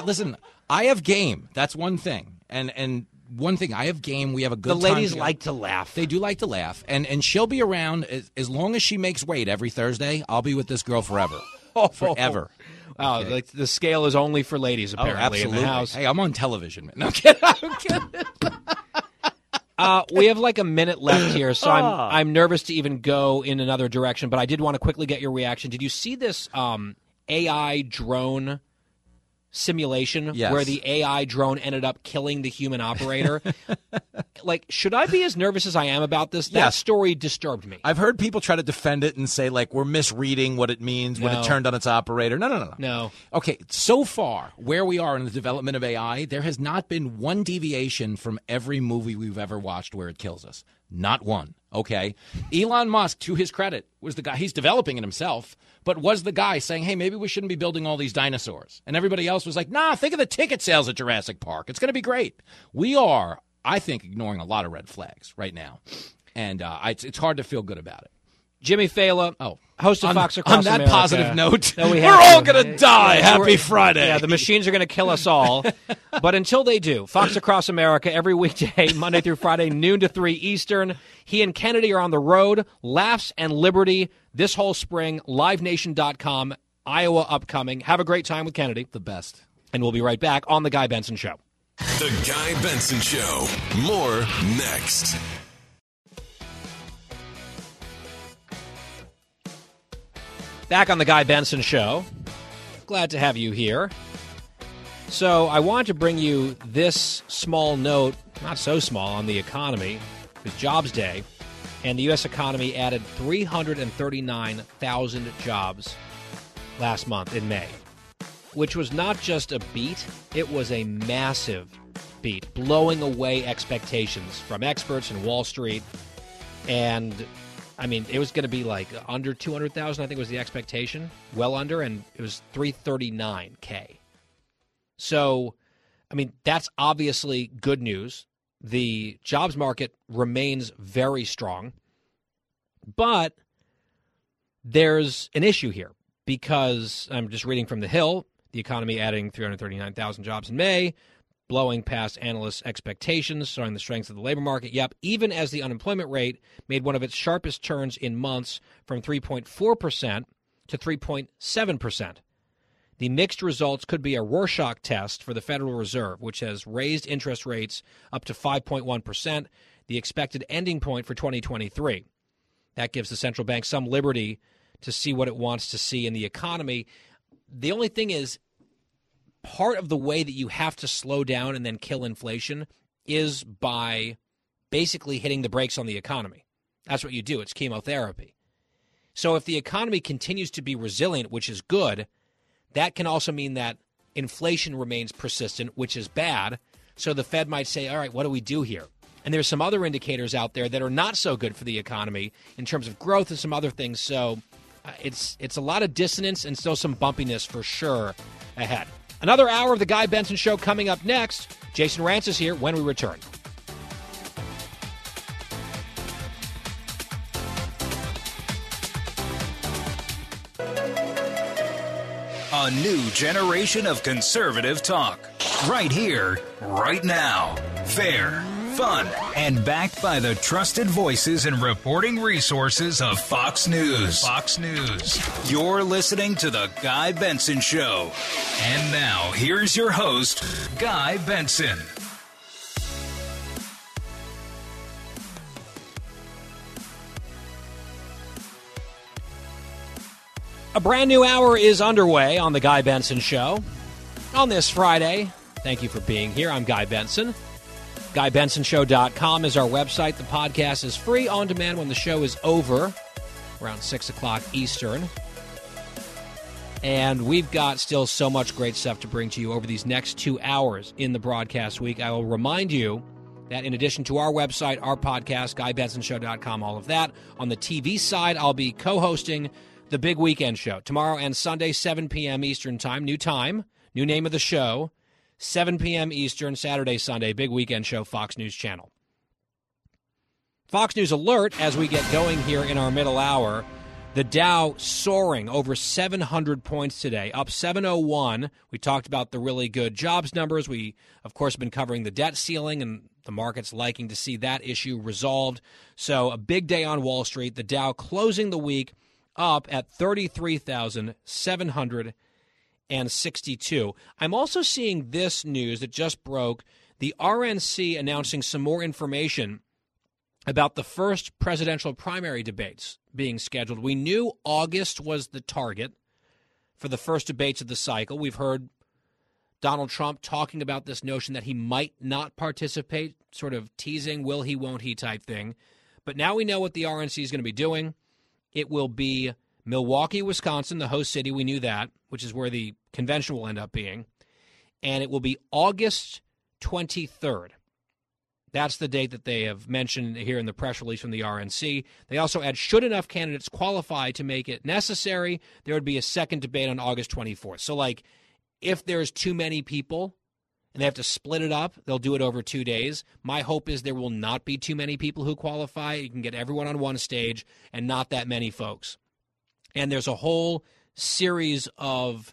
I have game. That's one thing. And one thing, I have game. We have a good time. The ladies like to laugh. They do like to laugh. And she'll be around as long as she makes weight every Thursday. I'll be with this girl forever. Forever. Wow, okay. Like the scale is only for ladies, apparently, absolutely. in the house. Hey, I'm on television, man. No, I'm kidding. We have like a minute left here, so I'm nervous to even go in another direction, but I did want to quickly get your reaction. Did you see this AI drone simulation where the AI drone ended up killing the human operator? Like, should I be as nervous as I am about this? That story disturbed me. I've heard people try to defend it and say, like, we're misreading what it means when it turned on its operator. No. Okay, so far, where we are in the development of AI, there has not been one deviation from every movie we've ever watched where it kills us. Not one. Okay? Elon Musk, to his credit, was the guy. He's developing it himself, but was the guy saying, hey, maybe we shouldn't be building all these dinosaurs. And everybody else was like, nah, think of the ticket sales at Jurassic Park. It's going to be great. We are, I think, ignoring a lot of red flags right now. And it's hard to feel good about it. Jimmy Fallon, host of Fox Across on that America. positive note, we're all going to die. Happy Friday. Yeah, the machines are going to kill us all. But until they do, Fox Across America every weekday, Monday through Friday, noon to 3 Eastern. He and Kennedy are on the road. Laughs and Liberty this whole spring. LiveNation.com. Iowa upcoming. Have a great time with Kennedy. The best. And we'll be right back on The Guy Benson Show. The Guy Benson Show. More next. Back on The Guy Benson Show. Glad to have you here. So I want to bring you this small note, not so small, on the economy. It's Jobs Day, and the U.S. economy added 339,000 jobs last month in May, which was not just a beat, it was a massive beat, blowing away expectations from experts in Wall Street. And I mean, it was going to be like under 200,000, I think was the expectation, well under, and it was 339K. So, I mean, that's obviously good news. The jobs market remains very strong, but there's an issue here because I'm just reading from The Hill, the economy adding 339,000 jobs in May, blowing past analysts' expectations, showing the strength of the labor market. Yep, even as the unemployment rate made one of its sharpest turns in months from 3.4% to 3.7%. The mixed results could be a Rorschach test for the Federal Reserve, which has raised interest rates up to 5.1%, the expected ending point for 2023. That gives the central bank some liberty to see what it wants to see in the economy. The only thing is, part of the way that you have to slow down and then kill inflation is by basically hitting the brakes on the economy. That's what you do. It's chemotherapy. So if the economy continues to be resilient, which is good, that can also mean that inflation remains persistent, which is bad. So the Fed might say, all right, what do we do here? And there's some other indicators out there that are not so good for the economy in terms of growth and some other things. So it's a lot of dissonance and still some bumpiness for sure ahead. Another hour of The Guy Benson Show coming up next. Jason Rantz is here when we return. A new generation of conservative talk. Right here, right now. Fair, fun, and backed by the trusted voices and reporting resources of Fox News. Fox News. You're listening to The Guy Benson Show. And now, here's your host, Guy Benson. A brand new hour is underway on The Guy Benson Show. On this Friday, thank you for being here. I'm Guy Benson. GuyBensonShow.com is our website. The podcast is free on demand when the show is over, around 6 o'clock Eastern. And we've got still so much great stuff to bring to you over these next 2 hours in the broadcast week. I will remind you that in addition to our website, our podcast, GuyBensonShow.com, all of that, on the TV side, I'll be co-hosting The Big Weekend Show tomorrow and Sunday, 7 p.m. Eastern time, new name of the show, 7 p.m. Eastern, Saturday, Sunday, Big Weekend Show, Fox News Channel. Fox News alert as we get going here in our middle hour. The Dow soaring over 700 points today, up 701. We talked about the really good jobs numbers. We, of course, have been covering the debt ceiling, and the market's liking to see that issue resolved. So a big day on Wall Street. The Dow closing the week up at 33,762. I'm also seeing this news that just broke, the RNC announcing some more information about the first presidential primary debates being scheduled. We knew August was the target for the first debates of the cycle. We've heard Donald Trump talking about this notion that he might not participate, sort of teasing will he, won't he type thing. But now we know what the RNC is going to be doing. It will be Milwaukee, Wisconsin, the host city. We knew that, which is where the convention will end up being. And it will be August 23rd. That's the date that they have mentioned here in the press release from the RNC. They also add, should enough candidates qualify to make it necessary, there would be a second debate on August 24th. So, like, if there's too many people and they have to split it up. They'll do it over 2 days. My hope is there will not be too many people who qualify. You can get everyone on one stage and not that many folks. And there's a whole series of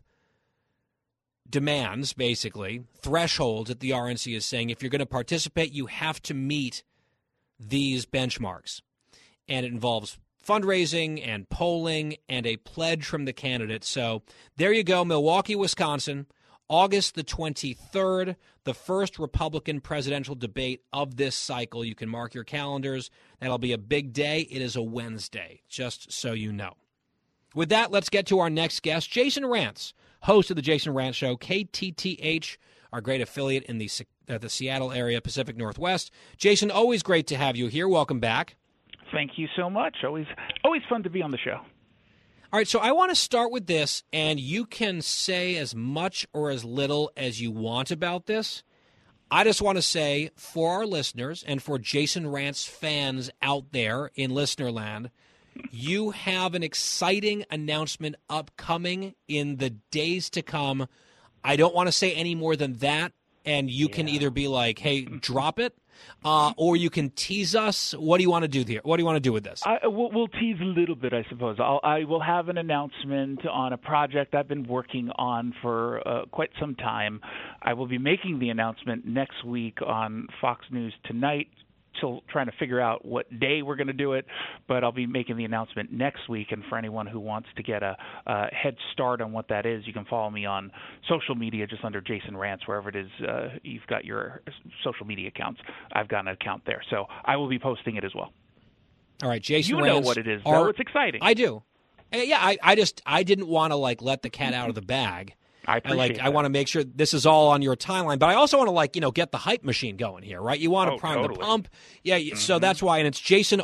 demands, basically, thresholds that the RNC is saying if you're going to participate, you have to meet these benchmarks. And it involves fundraising and polling and a pledge from the candidate. So there you go, Milwaukee, Wisconsin, August the 23rd, the first Republican presidential debate of this cycle. You can mark your calendars. That'll be a big day. It is a Wednesday, just so you know. With that, let's get to our next guest, Jason Rantz, host of the Jason Rantz Show, KTTH, our great affiliate in the Seattle area, Pacific Northwest. Jason, always great to have you here. Welcome back. Thank you so much. Always fun to be on the show. All right, so I want to start with this, and you can say as much or as little as you want about this. I just want to say, for our listeners and for Jason Rantz fans out there in listener land, you have an exciting announcement upcoming in the days to come. I don't want to say any more than that, and you can either be like, hey, drop it, or you can tease us. What do you want to do here? What do you want to do with this? We'll tease a little bit, I suppose. I will have an announcement on a project I've been working on for quite some time. I will be making the announcement next week on Fox News Tonight. Still trying to figure out what day we're going to do it, but I'll be making the announcement next week. And for anyone who wants to get a head start on what that is, you can follow me on social media just under Jason Rantz, wherever it is you've got your social media accounts. I've got an account there, so I will be posting it as well. All right, Jason You Rantz, know what it is, though. It's exciting. I do. Yeah, I didn't want to let the cat out of the bag. I appreciate I want to make sure this is all on your timeline, but I also want to get the hype machine going here, right? You want to prime the pump. Yeah, so that's why, and it's Jason,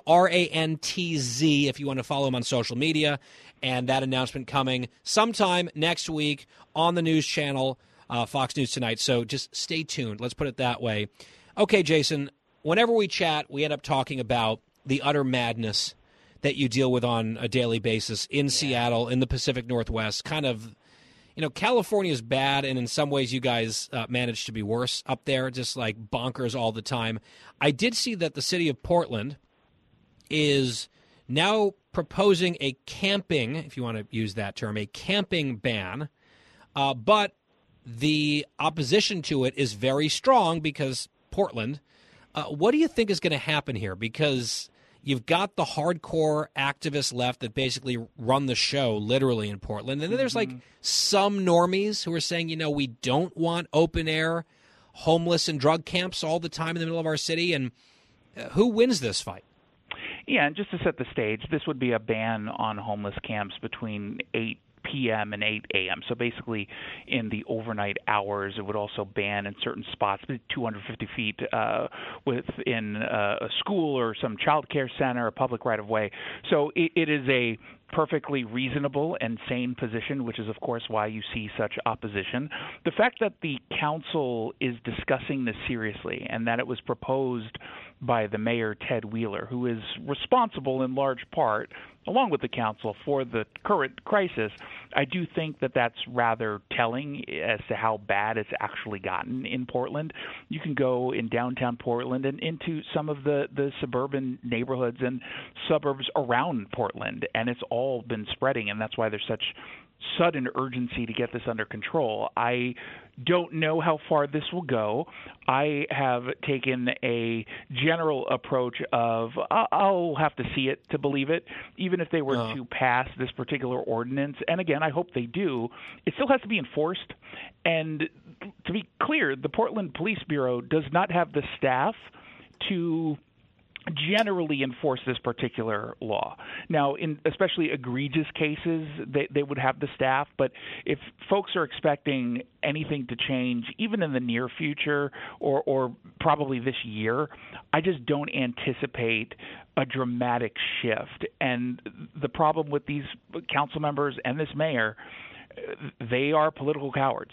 Rantz, if you want to follow him on social media, and that announcement coming sometime next week on the news channel, Fox News Tonight. So just stay tuned. Let's put it that way. Okay, Jason, whenever we chat, we end up talking about the utter madness that you deal with on a daily basis in Seattle, in the Pacific Northwest, kind of. California is bad, and in some ways you guys manage to be worse up there, just like bonkers all the time. I did see that the city of Portland is now proposing a camping, if you want to use that term, a camping ban, but the opposition to it is very strong because Portland. What do you think is going to happen here? Because you've got the hardcore activists left that basically run the show literally in Portland. And then there's some normies who are saying, we don't want open air homeless and drug camps all the time in the middle of our city. And who wins this fight? Yeah, and just to set the stage, this would be a ban on homeless camps between 8 p.m. and 8 a.m. So basically in the overnight hours. It would also ban in certain spots, 250 feet within a school or some child care center, a public right-of-way. So it is a perfectly reasonable and sane position, which is, of course, why you see such opposition. The fact that the council is discussing this seriously and that it was proposed by the mayor, Ted Wheeler, who is responsible in large part, along with the council, for the current crisis, I do think that that's rather telling as to how bad it's actually gotten in Portland. You can go in downtown Portland and into some of the suburban neighborhoods and suburbs around Portland, and it's all been spreading, and that's why there's such sudden urgency to get this under control. I don't know how far this will go. I have taken a general approach of I'll have to see it to believe it, even if they were to pass this particular ordinance. And again, I hope they do. It still has to be enforced. And to be clear, the Portland Police Bureau does not have the staff to generally enforce this particular law. Now, in especially egregious cases, they would have the staff, but if folks are expecting anything to change, even in the near future or probably this year, I just don't anticipate a dramatic shift. And the problem with these council members and this mayor, they are political cowards.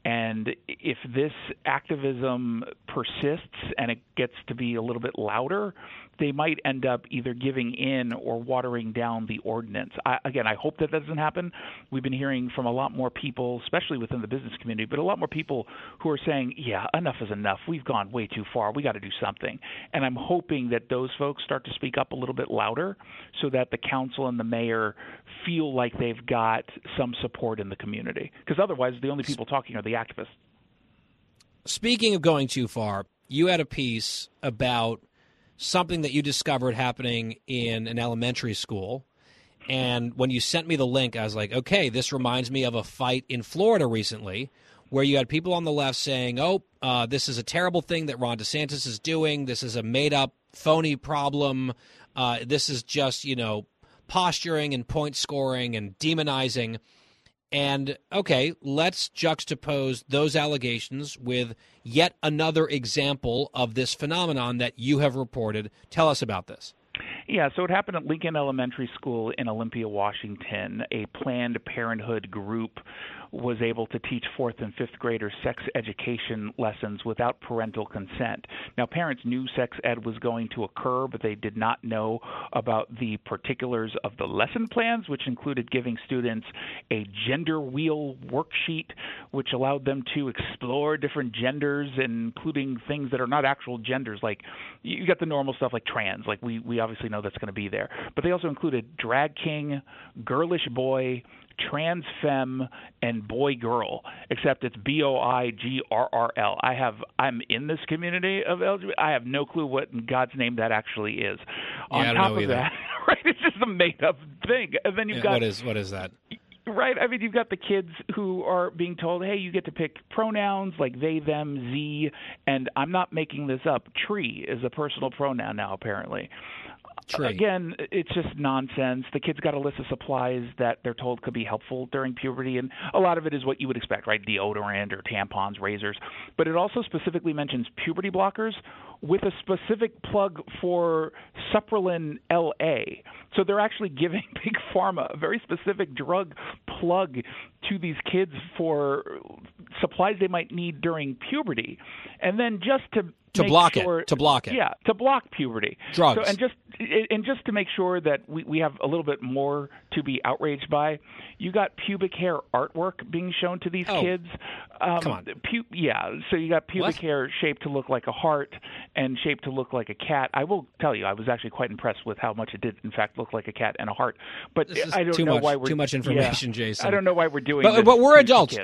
And if this activism persists and it gets to be a little bit louder, they might end up either giving in or watering down the ordinance. I hope that doesn't happen. We've been hearing from a lot more people, especially within the business community, but a lot more people who are saying, yeah, enough is enough. We've gone way too far. We got to do something. And I'm hoping that those folks start to speak up a little bit louder so that the council and the mayor feel like they've got some support in the community. Because otherwise, the only people talking are the activists. Speaking of going too far, you had a piece about something that you discovered happening in an elementary school. And when you sent me the link, I was like, okay, this reminds me of a fight in Florida recently where you had people on the left saying, this is a terrible thing that Ron DeSantis is doing. This is a made-up, phony problem. This is just, posturing and point scoring and demonizing. And, okay, let's juxtapose those allegations with yet another example of this phenomenon that you have reported. Tell us about this. Yeah, so it happened at Lincoln Elementary School in Olympia, Washington. A Planned Parenthood group was able to teach 4th and 5th graders sex education lessons without parental consent. Now, parents knew sex ed was going to occur, but they did not know about the particulars of the lesson plans, which included giving students a gender wheel worksheet, which allowed them to explore different genders, including things that are not actual genders. Like, you got the normal stuff like trans, like we obviously know that's going to be there. But they also included drag king, girlish boy, trans femme, and boy girl, except it's BOIGRRL. I'm in this community of LGBT. I have no clue what in God's name that actually is. On top of that, right, it's just a made up thing. And then you've got what is that? Right. I mean, you've got the kids who are being told, hey, you get to pick pronouns like they, them, Z, and I'm not making this up. Tree is a personal pronoun now, apparently. Tree. Again, it's just nonsense. The kids got a list of supplies that they're told could be helpful during puberty, and a lot of it is what you would expect, right? Deodorant or tampons, razors. But it also specifically mentions puberty blockers with a specific plug for Supprelin LA. So they're actually giving Big Pharma a very specific drug plug to these kids for supplies they might need during puberty. And then just to block it. Yeah, to block puberty. Drugs. So, and just to make sure that we have a little bit more to be outraged by, you got pubic hair artwork being shown to these kids. Come on. So you got pubic hair shaped to look like a heart and shaped to look like a cat. I will tell you, I was actually quite impressed with how much it did, in fact, look like a cat and a heart. But I don't know why we're too much information, Jason. I don't know why we're doing this. But we're adults.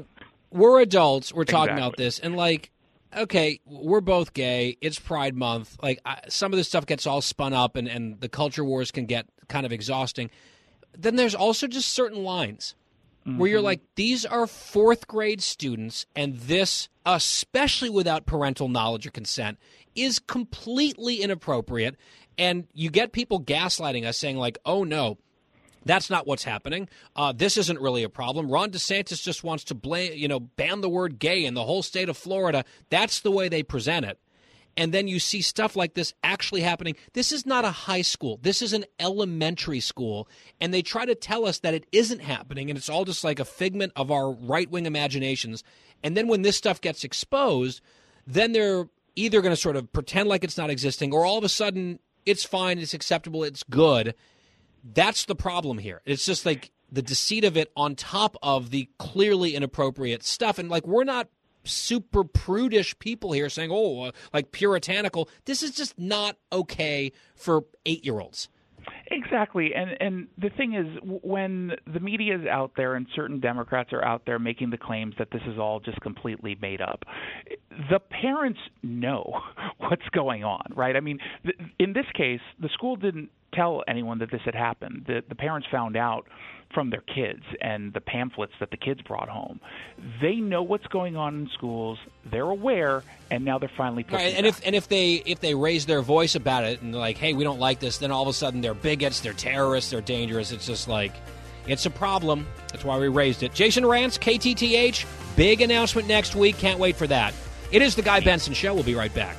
We're adults. We're talking about this, and okay, we're both gay. It's Pride Month. Some of this stuff gets all spun up, and the culture wars can get kind of exhausting. Then there's also just certain lines where you're like, these are 4th grade students, and this, especially without parental knowledge or consent, is completely inappropriate. And you get people gaslighting us saying oh, no, that's not what's happening. This isn't really a problem. Ron DeSantis just wants to ban the word gay in the whole state of Florida. That's the way they present it. And then you see stuff like this actually happening. This is not a high school. This is an elementary school. And they try to tell us that it isn't happening, and it's all just like a figment of our right-wing imaginations. And then when this stuff gets exposed, then they're either going to sort of pretend like it's not existing, or all of a sudden it's fine, it's acceptable, it's good. That's the problem here. It's just like the deceit of it on top of the clearly inappropriate stuff. And we're not super prudish people here saying, puritanical. This is just not okay for 8-year-olds. Exactly. And the thing is, when the media is out there and certain Democrats are out there making the claims that this is all just completely made up, the parents know what's going on, right? I mean, in this case, the school didn't tell anyone that this had happened. The parents found out from their kids and the pamphlets that the kids brought home. They know what's going on in schools. They're aware, and now they're finally pushing back. And if they raise their voice about it and they're like, hey, we don't like this, then all of a sudden they're bigots, they're terrorists, they're dangerous. It's just it's a problem. That's why we raised it. Jason Rantz, KTTH, big announcement next week. Can't wait for that. It is the Guy Benson Show. We'll be right back.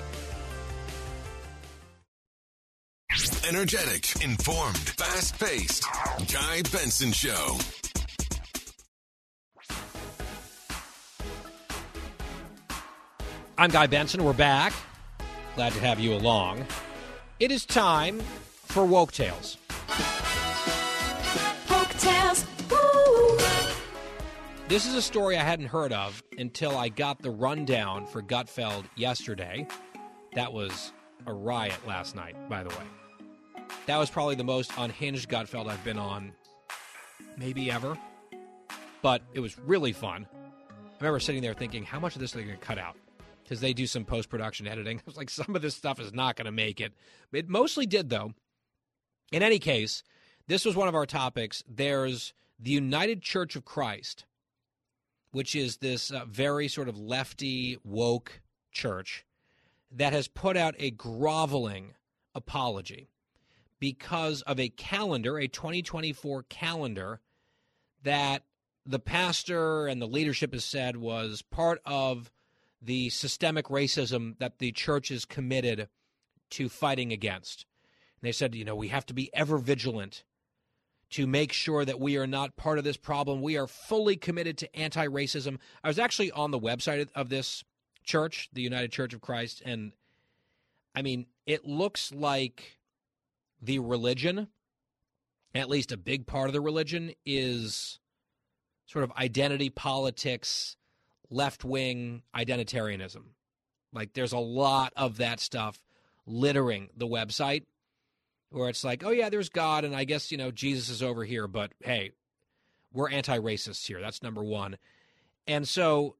Energetic, informed, fast-paced. Guy Benson Show. I'm Guy Benson. We're back. Glad to have you along. It is time for Woke Tales. Woke Tales. Woo! This is a story I hadn't heard of until I got the rundown for Gutfeld yesterday. That was a riot last night, by the way. That was probably the most unhinged Gutfeld I've been on maybe ever. But it was really fun. I remember sitting there thinking, how much of this are they going to cut out? Because they do some post-production editing. I was like, some of this stuff is not going to make it. It mostly did, though. In any case, this was one of our topics. There's the United Church of Christ, which is this very sort of lefty, woke church that has put out a groveling apology because of a calendar, a 2024 calendar, that the pastor and the leadership has said was part of the systemic racism that the church is committed to fighting against. And they said, we have to be ever vigilant to make sure that we are not part of this problem. We are fully committed to anti-racism. I was actually on the website of this church, the United Church of Christ, and, it looks like the religion, at least a big part of the religion, is sort of identity politics, left-wing identitarianism. Like, there's a lot of that stuff littering the website where it's like, oh, yeah, there's God, and I guess, Jesus is over here, but, hey, we're anti-racists here. That's number one. And so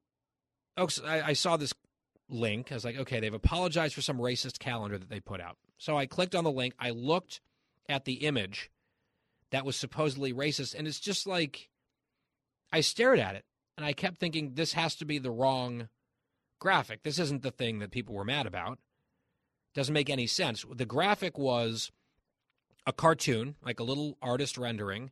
I saw this link. I was like, okay, they've apologized for some racist calendar that they put out. So I clicked on the link. I looked at the image that was supposedly racist, and it's just like, I stared at it, and I kept thinking, this has to be the wrong graphic. This isn't the thing that people were mad about. Doesn't make any sense. The graphic was a cartoon, like a little artist rendering,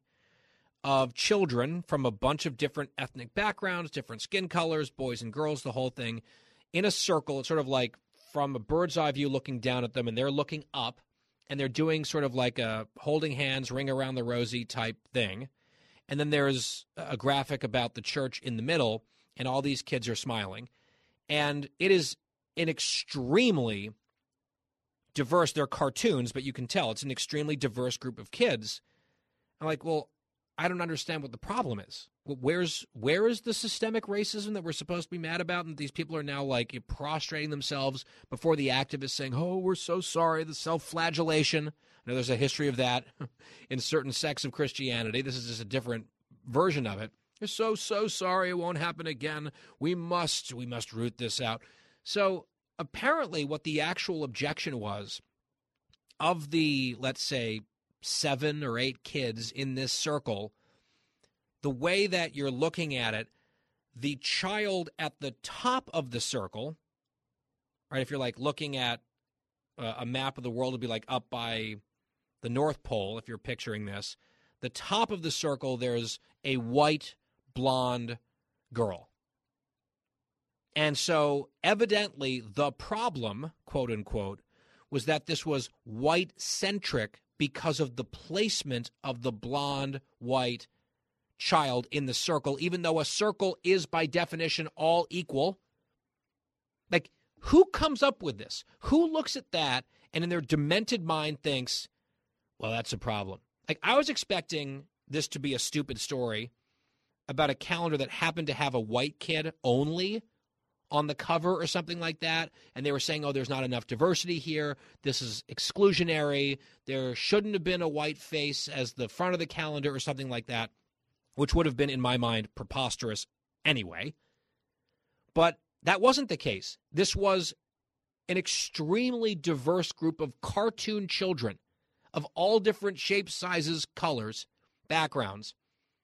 of children from a bunch of different ethnic backgrounds, different skin colors, boys and girls, the whole thing, in a circle. It's sort of like from a bird's eye view looking down at them, and they're looking up, and they're doing sort of like a holding hands, ring around the rosy type thing. And then there's a graphic about the church in the middle, and all these kids are smiling. And it is an extremely diverse, they're cartoons, but you can tell it's an extremely diverse group of kids. I'm like, well, I don't understand what the problem is. Where is the systemic racism that we're supposed to be mad about? And these people are now like prostrating themselves before the activists saying, oh, we're so sorry, the self-flagellation. I know there's a history of that in certain sects of Christianity. This is just a different version of it. They're so sorry, it won't happen again. We must root this out. So apparently what the actual objection was of the, let's say, 7 or 8 kids in this circle, the way that you're looking at it, the child at the top of the circle, right, if you're like looking at a map of the world, it'd be like up by the North Pole, if you're picturing this, the top of the circle, there's a white, blonde girl. And so evidently the problem, quote unquote, was that this was white-centric because of the placement of the blonde, white child in the circle, even though a circle is by definition all equal. Like, who comes up with this? Who looks at that and in their demented mind thinks, well, that's a problem? Like, I was expecting this to be a stupid story about a calendar that happened to have a white kid only on the cover or something like that, and they were saying, oh, there's not enough diversity here, this is exclusionary, there shouldn't have been a white face as the front of the calendar or something like that, which would have been, in my mind, preposterous anyway. But that wasn't the case. This was an extremely diverse group of cartoon children of all different shapes, sizes, colors, backgrounds.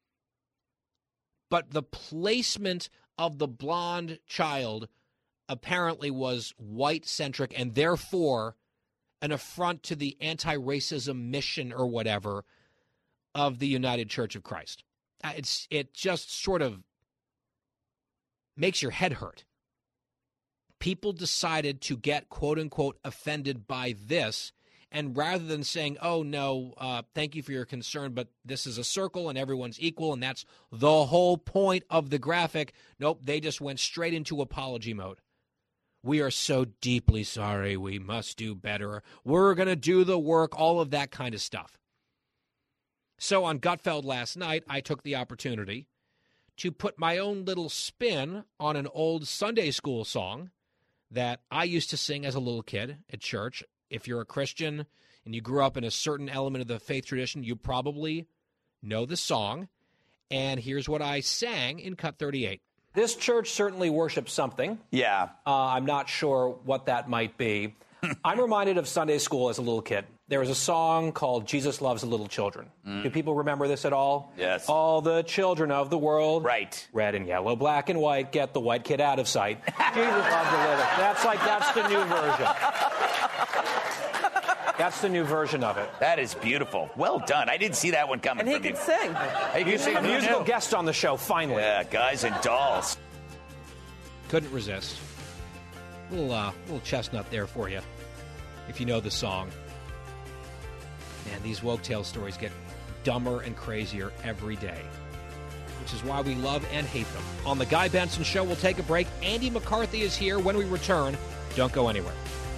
But the placement of the blonde child apparently was white-centric and therefore an affront to the anti-racism mission or whatever of the United Church of Christ. It just sort of makes your head hurt. People decided to get, quote-unquote, offended by this, and rather than saying, oh, no, thank you for your concern, but this is a circle and everyone's equal, and that's the whole point of the graphic, nope, they just went straight into apology mode, We are so deeply sorry. We must do better. We're going to do the work, all of that kind of stuff. So on Gutfeld last night, I took the opportunity to put my own little spin on an old Sunday school song that I used to sing as a little kid at church. If you're a Christian and you grew up in a certain element of the faith tradition, you probably know the song. And here's what I sang in Cut 38. This church certainly worships something. Yeah. I'm not sure what that might be. I'm reminded of Sunday school as a little kid. There was a song called Jesus Loves the Little Children. Do people remember this at all? Yes. All the children of the world. Right. Red and yellow, black and white, get the white kid out of sight. Jesus loves the little. That's the new version. That's the new version of it. That is beautiful. Well done. I didn't see that one coming. And he from can you. sing. He can sing. A musical guest on the show, finally. Yeah, guys and dolls. Couldn't resist. Little chestnut there for you, if you know the song. And these woke tale stories get dumber and crazier every day, which is why we love and hate them. On the Guy Benson Show, we'll take a break. Andy McCarthy is here. When we return, don't go anywhere.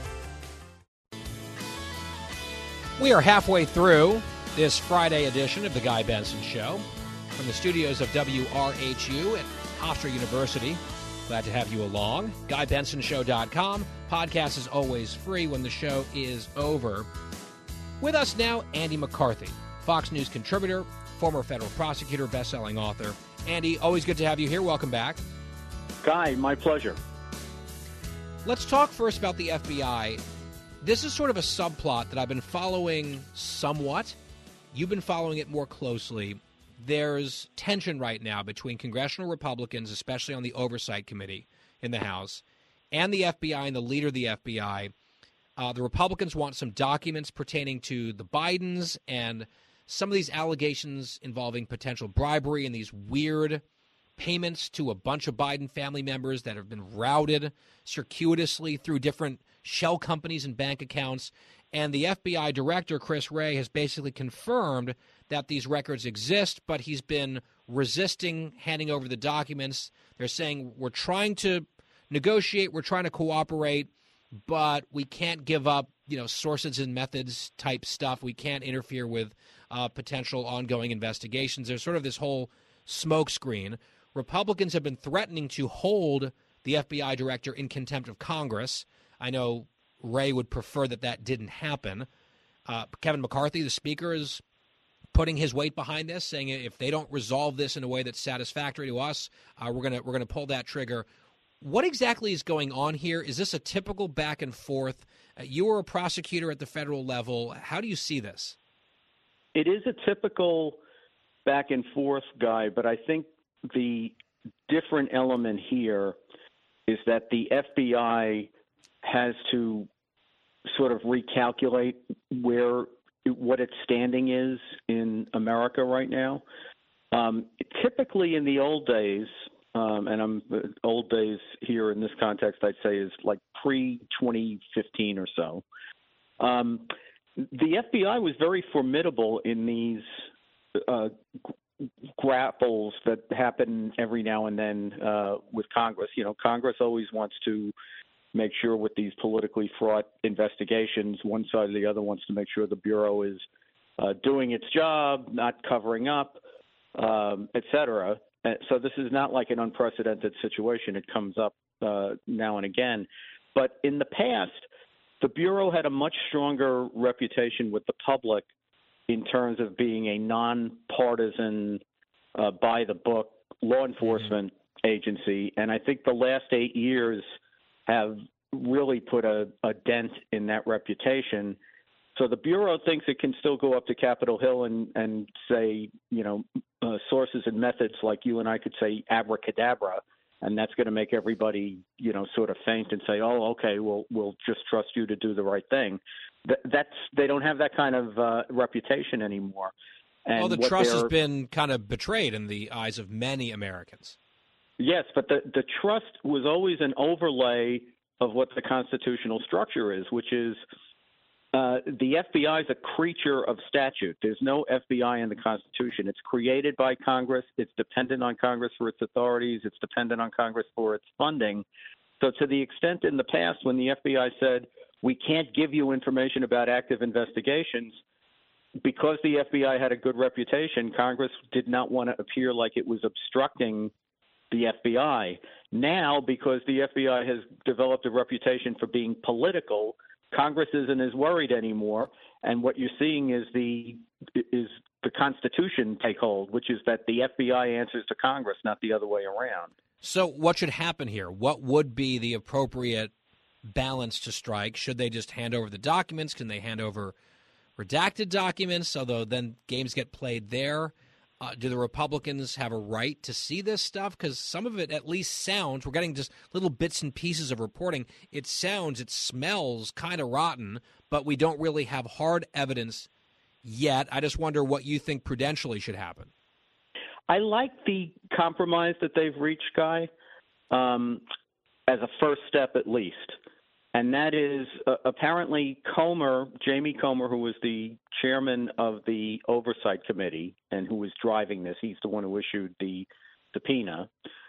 We are halfway through this Friday edition of the Guy Benson Show from the studios of WRHU at Hofstra University. Glad to have you along. GuyBensonShow.com. Podcast is always free when the show is over. With us now, Andy McCarthy, Fox News contributor, former federal prosecutor, best-selling author. Andy, always good to have you here. Welcome back. Guy, my pleasure. Let's talk first about the FBI. This is sort of a subplot that I've been following somewhat. You've been following it more closely. There's tension right now between congressional Republicans, especially on the Oversight Committee in the House, and the FBI and the leader of the FBI. The Republicans want some documents pertaining to the Bidens and some of these allegations involving potential bribery and these weird payments to a bunch of Biden family members that have been routed circuitously through different shell companies and bank accounts. And the FBI director, Chris Wray, has basically confirmed that these records exist, but he's been resisting handing over the documents. They're saying, we're trying to negotiate, we're trying to cooperate, but we can't give up, sources and methods type stuff. We can't interfere with potential ongoing investigations. There's sort of this whole smokescreen. Republicans have been threatening to hold the FBI director in contempt of Congress. I know Wray would prefer that didn't happen. Kevin McCarthy, the speaker, is putting his weight behind this, saying if they don't resolve this in a way that's satisfactory to us, we're gonna pull that trigger. What exactly is going on here? Is this a typical back and forth? You were a prosecutor at the federal level. How do you see this? It is a typical back and forth, Guy, but I think the different element here is that the FBI has to sort of recalculate what its standing is in America right now. Typically in the old days, and old days here in this context, I'd say is like pre-2015 or so. The FBI was very formidable in these grapples that happen every now and then with Congress. Congress always wants to make sure with these politically fraught investigations, one side or the other wants to make sure the Bureau is doing its job, not covering up, et cetera. So this is not like an unprecedented situation. It comes up now and again. But in the past, the Bureau had a much stronger reputation with the public in terms of being a nonpartisan, by-the-book law enforcement agency. And I think the last 8 years have really put a dent in that reputation. So the Bureau thinks it can still go up to Capitol Hill and say, sources and methods like you and I could say abracadabra, and that's going to make everybody, sort of faint and say, oh, okay, we'll just trust you to do the right thing. They don't have that kind of reputation anymore. And well, the trust has been kind of betrayed in the eyes of many Americans. Yes, but the trust was always an overlay of what the constitutional structure is, which is the FBI is a creature of statute. There's no FBI in the Constitution. It's created by Congress. It's dependent on Congress for its authorities. It's dependent on Congress for its funding. So to the extent in the past when the FBI said, we can't give you information about active investigations, because the FBI had a good reputation, Congress did not want to appear like it was obstructing the FBI. Now, because the FBI has developed a reputation for being political, Congress isn't as worried anymore. And what you're seeing is the Constitution take hold, which is that the FBI answers to Congress, not the other way around. So what should happen here? What would be the appropriate balance to strike? Should they just hand over the documents? Can they hand over redacted documents, although then games get played there? Do the Republicans have a right to see this stuff? Because some of it at least sounds, we're getting just little bits and pieces of reporting, it smells kind of rotten, but we don't really have hard evidence yet. I just wonder what you think prudentially should happen. I like the compromise that they've reached, Guy, as a first step at least. And that is apparently Jamie Comer, who was the chairman of the Oversight Committee and who was driving this, he's the one who issued the subpoena.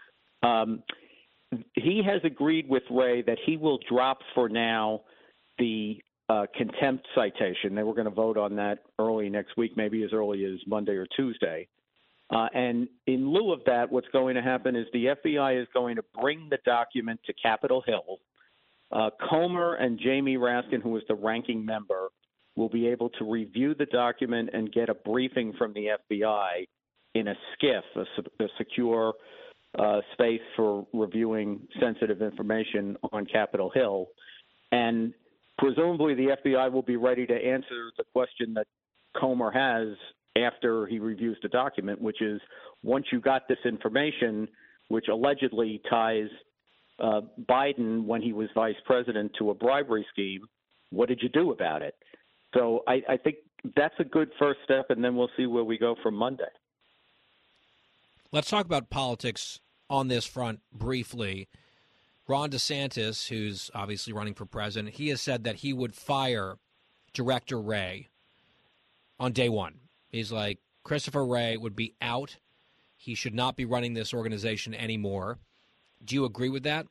He has agreed with Wray that he will drop for now the contempt citation. They were going to vote on that early next week, maybe as early as Monday or Tuesday. And in lieu of that, what's going to happen is the FBI is going to bring the document to Capitol Hill. Comer and Jamie Raskin, who is the ranking member, will be able to review the document and get a briefing from the FBI in a SCIF, a secure space for reviewing sensitive information on Capitol Hill. And presumably the FBI will be ready to answer the question that Comer has after he reviews the document, which is, once you got this information, which allegedly ties Biden, when he was vice president, to a bribery scheme, what did you do about it? So I think that's a good first step, and then we'll see where we go from Monday. Let's talk about politics on this front briefly. Ron DeSantis, who's obviously running for president, he has said that he would fire Director Wray on day one. He's like, Christopher Wray would be out. He should not be running this organization anymore. Do you agree with that?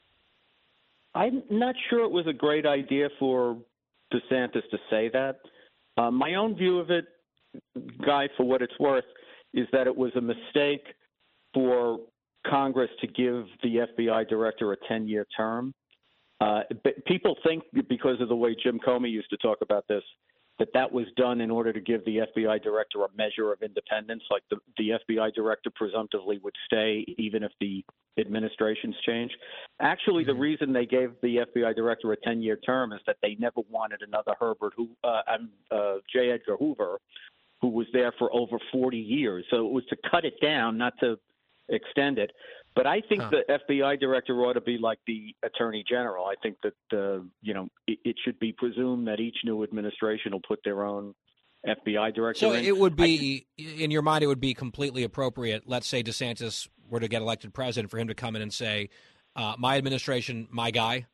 I'm not sure it was a great idea for DeSantis to say that. My own view of it, Guy, for what it's worth, is that it was a mistake for Congress to give the FBI director a 10-year term. But people think, because of the way Jim Comey used to talk about this, that was done in order to give the FBI director a measure of independence, like the FBI director presumptively would stay even if the administrations change. Actually, the reason they gave the FBI director a 10-year term is that they never wanted another J. Edgar Hoover, who was there for over 40 years. So it was to cut it down, not to extend it. But I think the FBI director ought to be like the attorney general. I think that it should be presumed that each new administration will put their own FBI director. So in. It would be, in your mind, it would be completely appropriate. Let's say DeSantis were to get elected president, for him to come in and say, "My administration, my guy."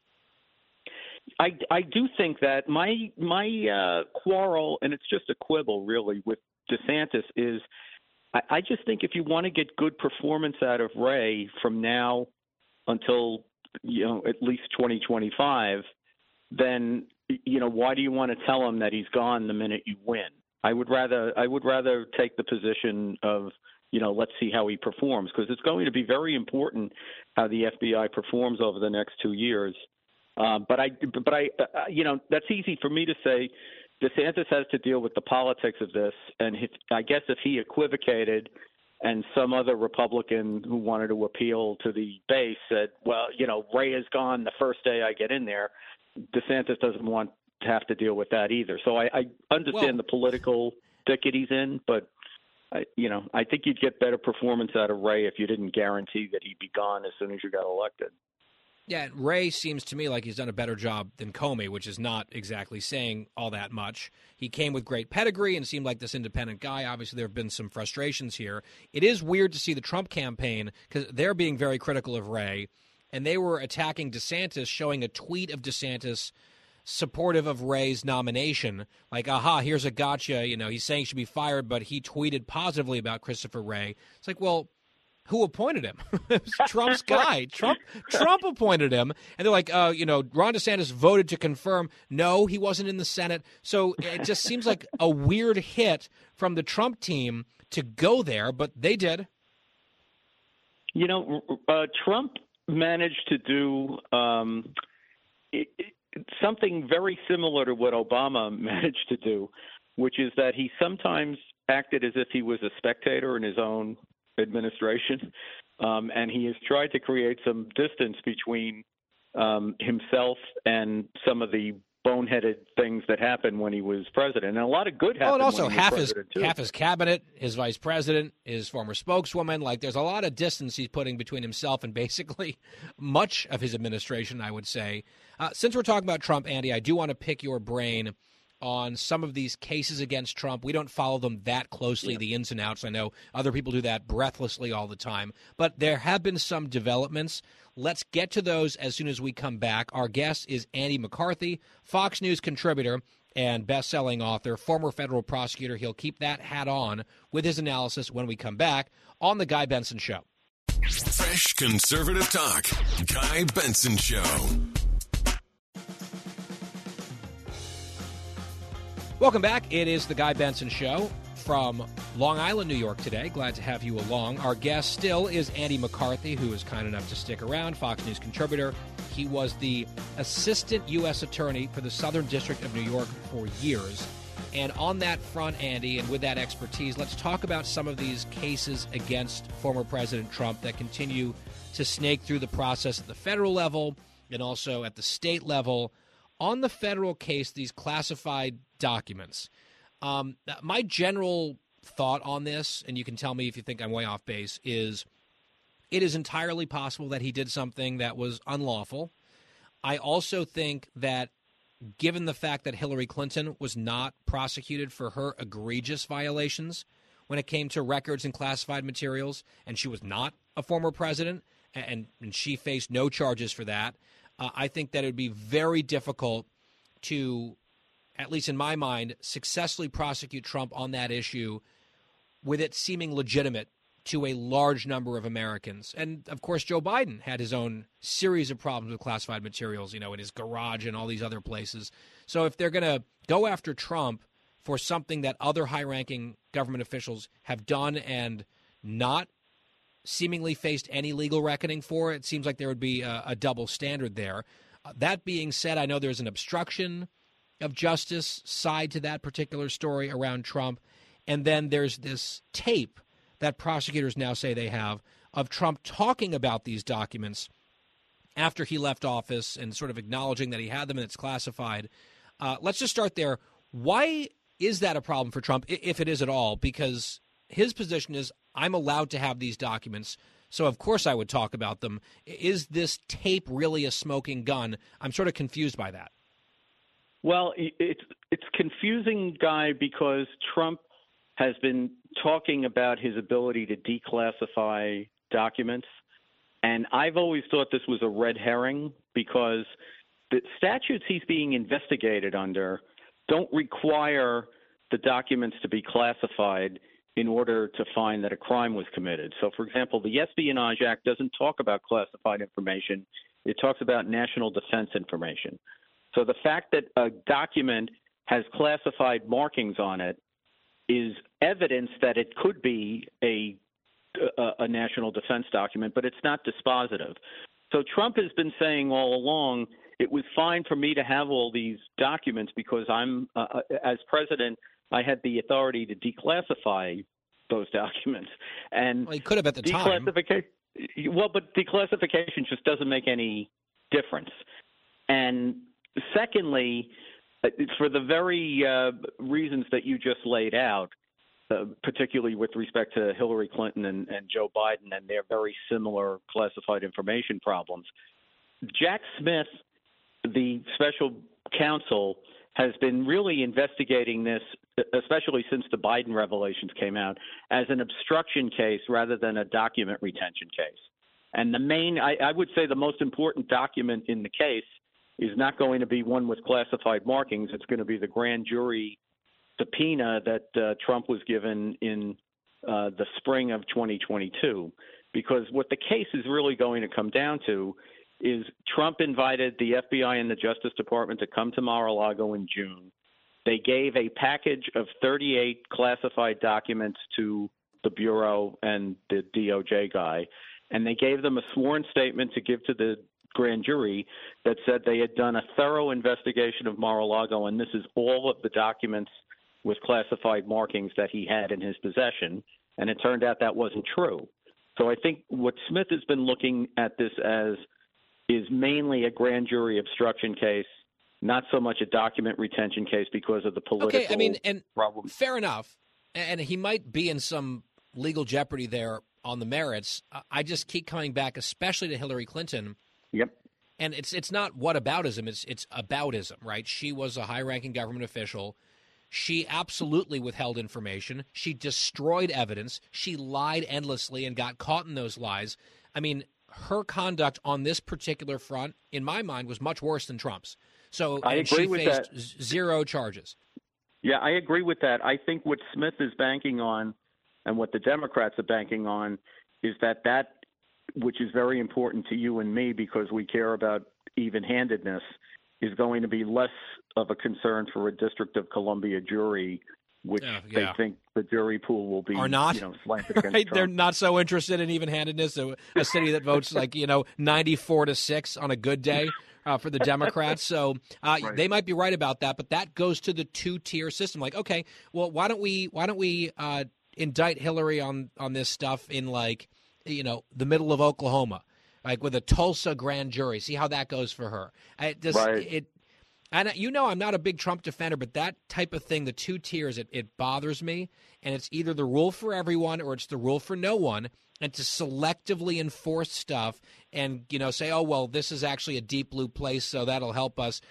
I do think that my quarrel, and it's just a quibble really, with DeSantis is, I just think if you want to get good performance out of Wray from now until, at least 2025, then, why do you want to tell him that he's gone the minute you win? I would rather take the position of, let's see how he performs, because it's going to be very important how the FBI performs over the next 2 years. But that's easy for me to say. DeSantis has to deal with the politics of this, and I guess if he equivocated and some other Republican who wanted to appeal to the base said, well, Wray is gone the first day I get in there, DeSantis doesn't want to have to deal with that either. So I understand the political thicket he's in, but I think you'd get better performance out of Wray if you didn't guarantee that he'd be gone as soon as you got elected. Yeah, Wray seems to me like he's done a better job than Comey, which is not exactly saying all that much. He came with great pedigree and seemed like this independent guy. Obviously, there have been some frustrations here. It is weird to see the Trump campaign, because they're being very critical of Wray, and they were attacking DeSantis, showing a tweet of DeSantis supportive of Wray's nomination. Like, aha, here's a gotcha. He's saying he should be fired, but he tweeted positively about Christopher Wray. It's like, well, who appointed him. It was Trump's guy. Trump appointed him. And they're like, Ron DeSantis voted to confirm. No, he wasn't in the Senate. So it just seems like a weird hit from the Trump team to go there, but they did. Trump managed to do something very similar to what Obama managed to do, which is that he sometimes acted as if he was a spectator in his own administration, and he has tried to create some distance between himself and some of the boneheaded things that happened when he was president. And a lot of good happened. And also when he was president, too. half his cabinet, his vice president, his former spokeswoman. Like, there's a lot of distance he's putting between himself and basically much of his administration, I would say. Since we're talking about Trump, Andy, I do want to pick your brain on some of these cases against Trump. We don't follow them that closely, the ins and outs. I know other people do that breathlessly all the time. But there have been some developments. Let's get to those as soon as we come back. Our guest is Andy McCarthy, Fox News contributor and best-selling author, former federal prosecutor. He'll keep that hat on with his analysis when we come back on The Guy Benson Show. Fresh conservative talk. Guy Benson Show. Welcome back. It is The Guy Benson Show from Long Island, New York today. Glad to have you along. Our guest still is Andy McCarthy, who is kind enough to stick around, Fox News contributor. He was the assistant U.S. attorney for the Southern District of New York for years. And on that front, Andy, and with that expertise, let's talk about some of these cases against former President Trump that continue to snake through the process at the federal level and also at the state level. On the federal case, these classified documents, my general thought on this, and you can tell me if you think I'm way off base, is it is entirely possible that he did something that was unlawful. I also think that given the fact that Hillary Clinton was not prosecuted for her egregious violations when it came to records and classified materials, and she was not a former president, and she faced no charges for that, I think that it would be very difficult to, at least in my mind, successfully prosecute Trump on that issue with it seeming legitimate to a large number of Americans. And, of course, Joe Biden had his own series of problems with classified materials, in his garage and all these other places. So if they're going to go after Trump for something that other high-ranking government officials have done and not seemingly faced any legal reckoning for, it seems like there would be a double standard there. That being said, I know there's an obstruction of justice side to that particular story around Trump. And then there's this tape that prosecutors now say they have of Trump talking about these documents after he left office and sort of acknowledging that he had them and it's classified. Let's just start there. Why is that a problem for Trump, if it is at all? Because his position is, I'm allowed to have these documents, so of course I would talk about them. Is this tape really a smoking gun? I'm sort of confused by that. Well, it's confusing, Guy, because Trump has been talking about his ability to declassify documents, and I've always thought this was a red herring because the statutes he's being investigated under don't require the documents to be classified in order to find that a crime was committed. So, for example, the Espionage Act doesn't talk about classified information. It talks about national defense information. So the fact that a document has classified markings on it is evidence that it could be a national defense document, but it's not dispositive. So Trump has been saying all along, it was fine for me to have all these documents because I'm, as president, I had the authority to declassify those documents. And well, he could have at the time. Well, but declassification just doesn't make any difference. And secondly, for the very reasons that you just laid out, particularly with respect to Hillary Clinton and Joe Biden and their very similar classified information problems, Jack Smith, the special counsel, has been really investigating this, especially since the Biden revelations came out, as an obstruction case rather than a document retention case. And the main, I would say the most important document in the case is not going to be one with classified markings. It's going to be the grand jury subpoena that Trump was given in the spring of 2022. Because what the case is really going to come down to is Trump invited the FBI and the Justice Department to come to Mar-a-Lago in June. They gave a package of 38 classified documents to the Bureau and the DOJ guy, and they gave them a sworn statement to give to the grand jury that said they had done a thorough investigation of Mar-a-Lago, and this is all of the documents with classified markings that he had in his possession, and it turned out that wasn't true. So I think what Smith has been looking at this as is mainly a grand jury obstruction case, not so much a document retention case because of the political problem. Fair enough, and he might be in some legal jeopardy there on the merits. I just keep coming back, especially to Hillary Clinton. Yep. And it's not whataboutism, it's aboutism, right? She was a high-ranking government official. She absolutely withheld information. She destroyed evidence. She lied endlessly and got caught in those lies. I mean, her conduct on this particular front, in my mind, was much worse than Trump's. So I agree with that. She faced zero charges. Yeah, I agree with that. I think what Smith is banking on and what the Democrats are banking on is that which is very important to you and me because we care about even-handedness, is going to be less of a concern for a District of Columbia jury, which they think the jury pool will be slanted against right? Trump. They're not so interested in even-handedness. A city that votes 94-6 on a good day for the Democrats. So they might be right about that, but that goes to the two-tier system. Like, okay, well, why don't we indict Hillary on this stuff in the middle of Oklahoma, like with a Tulsa grand jury? See how that goes for her. And I'm not a big Trump defender, but that type of thing, the two tiers, it bothers me. And it's either the rule for everyone or it's the rule for no one. And to selectively enforce stuff and, say, oh, well, this is actually a deep blue place, so that'll help us,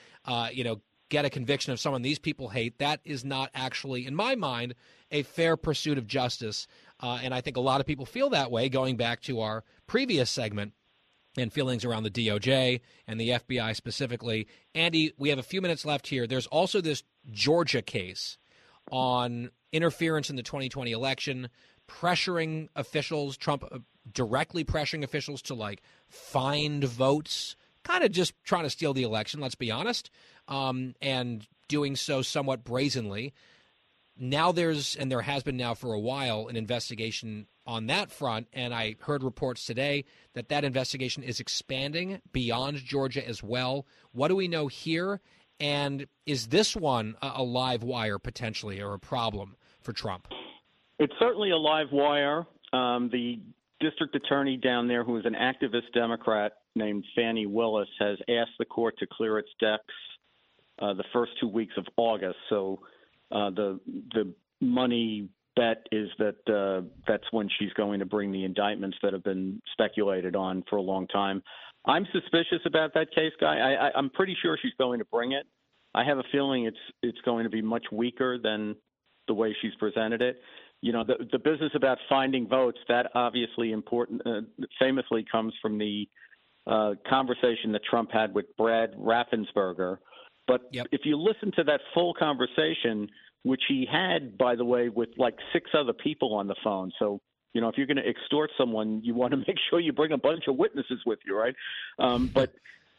get a conviction of someone these people hate. That is not actually, in my mind, a fair pursuit of justice. And I think a lot of people feel that way, going back to our previous segment and feelings around the DOJ and the FBI specifically. Andy, we have a few minutes left here. There's also this Georgia case on interference in the 2020 election, pressuring officials, Trump directly pressuring officials to find votes, kind of just trying to steal the election, let's be honest, and doing so somewhat brazenly. Now there has been now for a while, an investigation on that front, and I heard reports today that investigation is expanding beyond Georgia as well. What do we know here? And is this one a live wire potentially, or a problem for Trump? It's certainly a live wire. The district attorney down there, who is an activist Democrat named Fannie Willis, has asked the court to clear its decks the first 2 weeks of August. So the money bet is that that's when she's going to bring the indictments that have been speculated on for a long time. I'm suspicious about that case, Guy. I'm pretty sure she's going to bring it. I have a feeling it's going to be much weaker than the way she's presented it. The business about finding votes, that obviously famously comes from the conversation that Trump had with Brad Raffensperger. But if you listen to that full conversation, which he had, by the way, with 6 other people on the phone. So, if you're going to extort someone, you want to make sure you bring a bunch of witnesses with you, right? But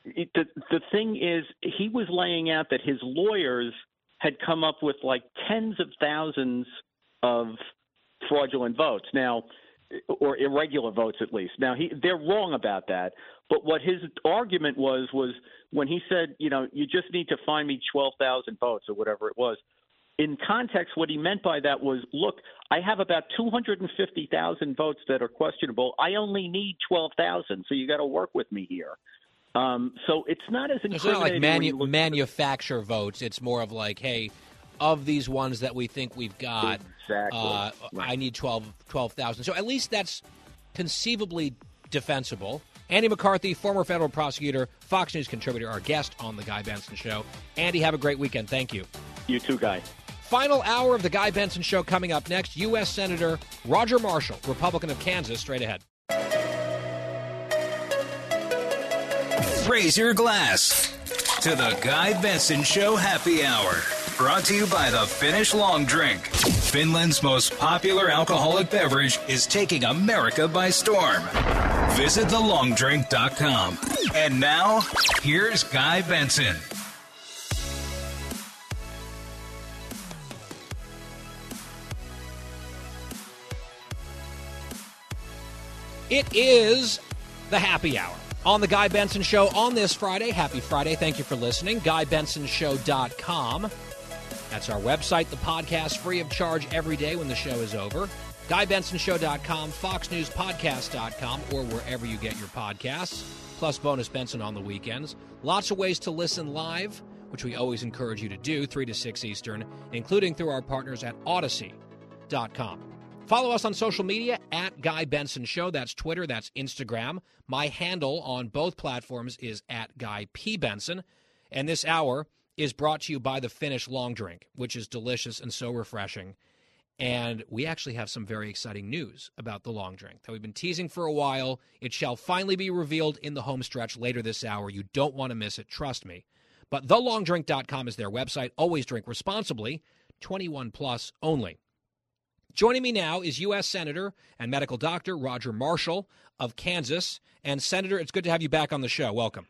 the thing is, he was laying out that his lawyers had come up with tens of thousands of fraudulent votes now, or irregular votes at least. Now, they're wrong about that. But what his argument was when he said, you just need to find me 12,000 votes or whatever it was. In context, what he meant by that was, look, I have about 250,000 votes that are questionable. I only need 12,000, so you got to work with me here. So it's not as incriminating. It's not manufacture votes. It's more of hey, of these ones that we think we've got, right. I need 12,000. So at least that's conceivably defensible. Andy McCarthy, former federal prosecutor, Fox News contributor, our guest on The Guy Benson Show. Andy, have a great weekend. Thank you. You too, Guy. Final hour of The Guy Benson Show coming up next. U.S. Senator Roger Marshall, Republican of Kansas, straight ahead. Raise your glass to The Guy Benson Show Happy Hour. Brought to you by the Finnish Long Drink. Finland's most popular alcoholic beverage is taking America by storm. Visit thelongdrink.com. And now, here's Guy Benson. It is the happy hour on the Guy Benson Show on this Friday. Happy Friday. Thank you for listening. GuyBensonShow.com. That's our website. The podcast free of charge every day when the show is over. GuyBensonShow.com, FoxNewsPodcast.com, or wherever you get your podcasts, plus Bonus Benson on the weekends. Lots of ways to listen live, which we always encourage you to do, 3 to 6 Eastern, including through our partners at Odyssey.com. Follow us on social media at Guy Benson Show. That's Twitter. That's Instagram. My handle on both platforms is at Guy P. Benson. And this hour is brought to you by the Finnish Long Drink, which is delicious and so refreshing. And we actually have some very exciting news about the long drink that we've been teasing for a while. It shall finally be revealed in the home stretch later this hour. You don't want to miss it, trust me. But thelongdrink.com is their website. Always drink responsibly, 21 plus only. Joining me now is U.S. Senator and medical doctor Roger Marshall of Kansas. And, Senator, it's good to have you back on the show. Welcome.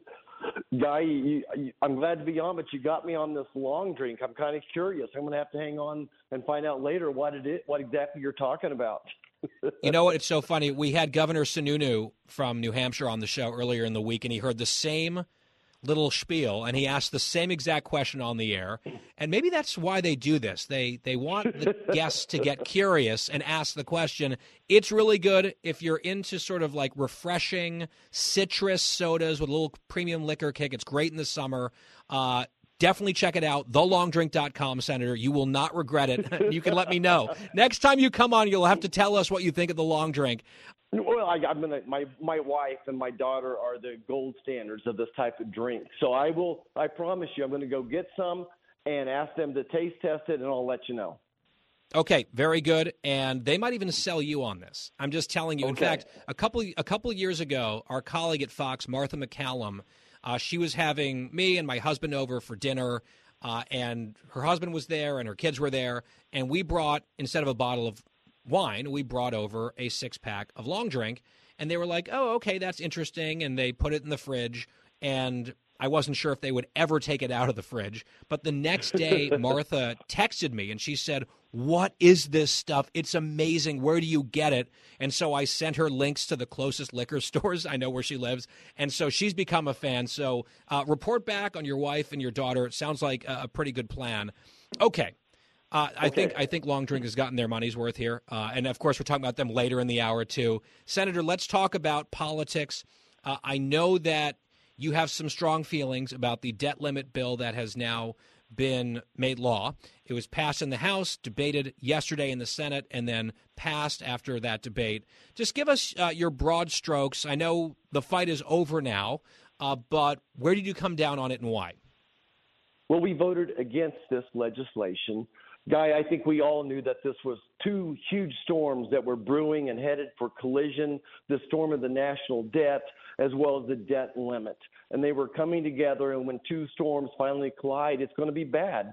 Guy, I'm glad to be on, but you got me on this long drink. I'm kind of curious. I'm going to have to hang on and find out later what exactly you're talking about. You know what? It's so funny. We had Governor Sununu from New Hampshire on the show earlier in the week, and he heard the same little spiel, and he asked the same exact question on the air. And maybe that's why they do this. They want the guests to get curious and ask the question. It's really good if you're into sort of like refreshing citrus sodas with a little premium liquor kick. It's great in the summer. Definitely check it out, thelongdrink.com, Senator. You will not regret it. You can let me know. Next time you come on, you'll have to tell us what you think of the long drink. Well, I'm gonna. My wife and my daughter are the gold standards of this type of drink. So I promise you, I'm going to go get some and ask them to taste test it, and I'll let you know. Okay, very good. And they might even sell you on this. I'm just telling you. Okay. In fact, a couple years ago, our colleague at Fox, Martha McCallum, she was having me and my husband over for dinner, and her husband was there and her kids were there, and we brought, instead of a bottle of wine, we brought over a 6-pack of long drink, and they were like, oh, okay, that's interesting, and they put it in the fridge, and I wasn't sure if they would ever take it out of the fridge, but the next day, Martha texted me, and she said, what is this stuff? It's amazing. Where do you get it? And so I sent her links to the closest liquor stores. I know where she lives, and so she's become a fan. So report back on your wife and your daughter. It sounds like a pretty good plan. Okay. I think Long Drink has gotten their money's worth here. And, of course, we're talking about them later in the hour, too. Senator, let's talk about politics. I know that you have some strong feelings about the debt limit bill that has now been made law. It was passed in the House, debated yesterday in the Senate, and then passed after that debate. Just give us your broad strokes. I know the fight is over now, but where did you come down on it and why? Well, we voted against this legislation. Guy, I think we all knew that this was two huge storms that were brewing and headed for collision, the storm of the national debt as well as the debt limit. And they were coming together, and when two storms finally collide, it's going to be bad.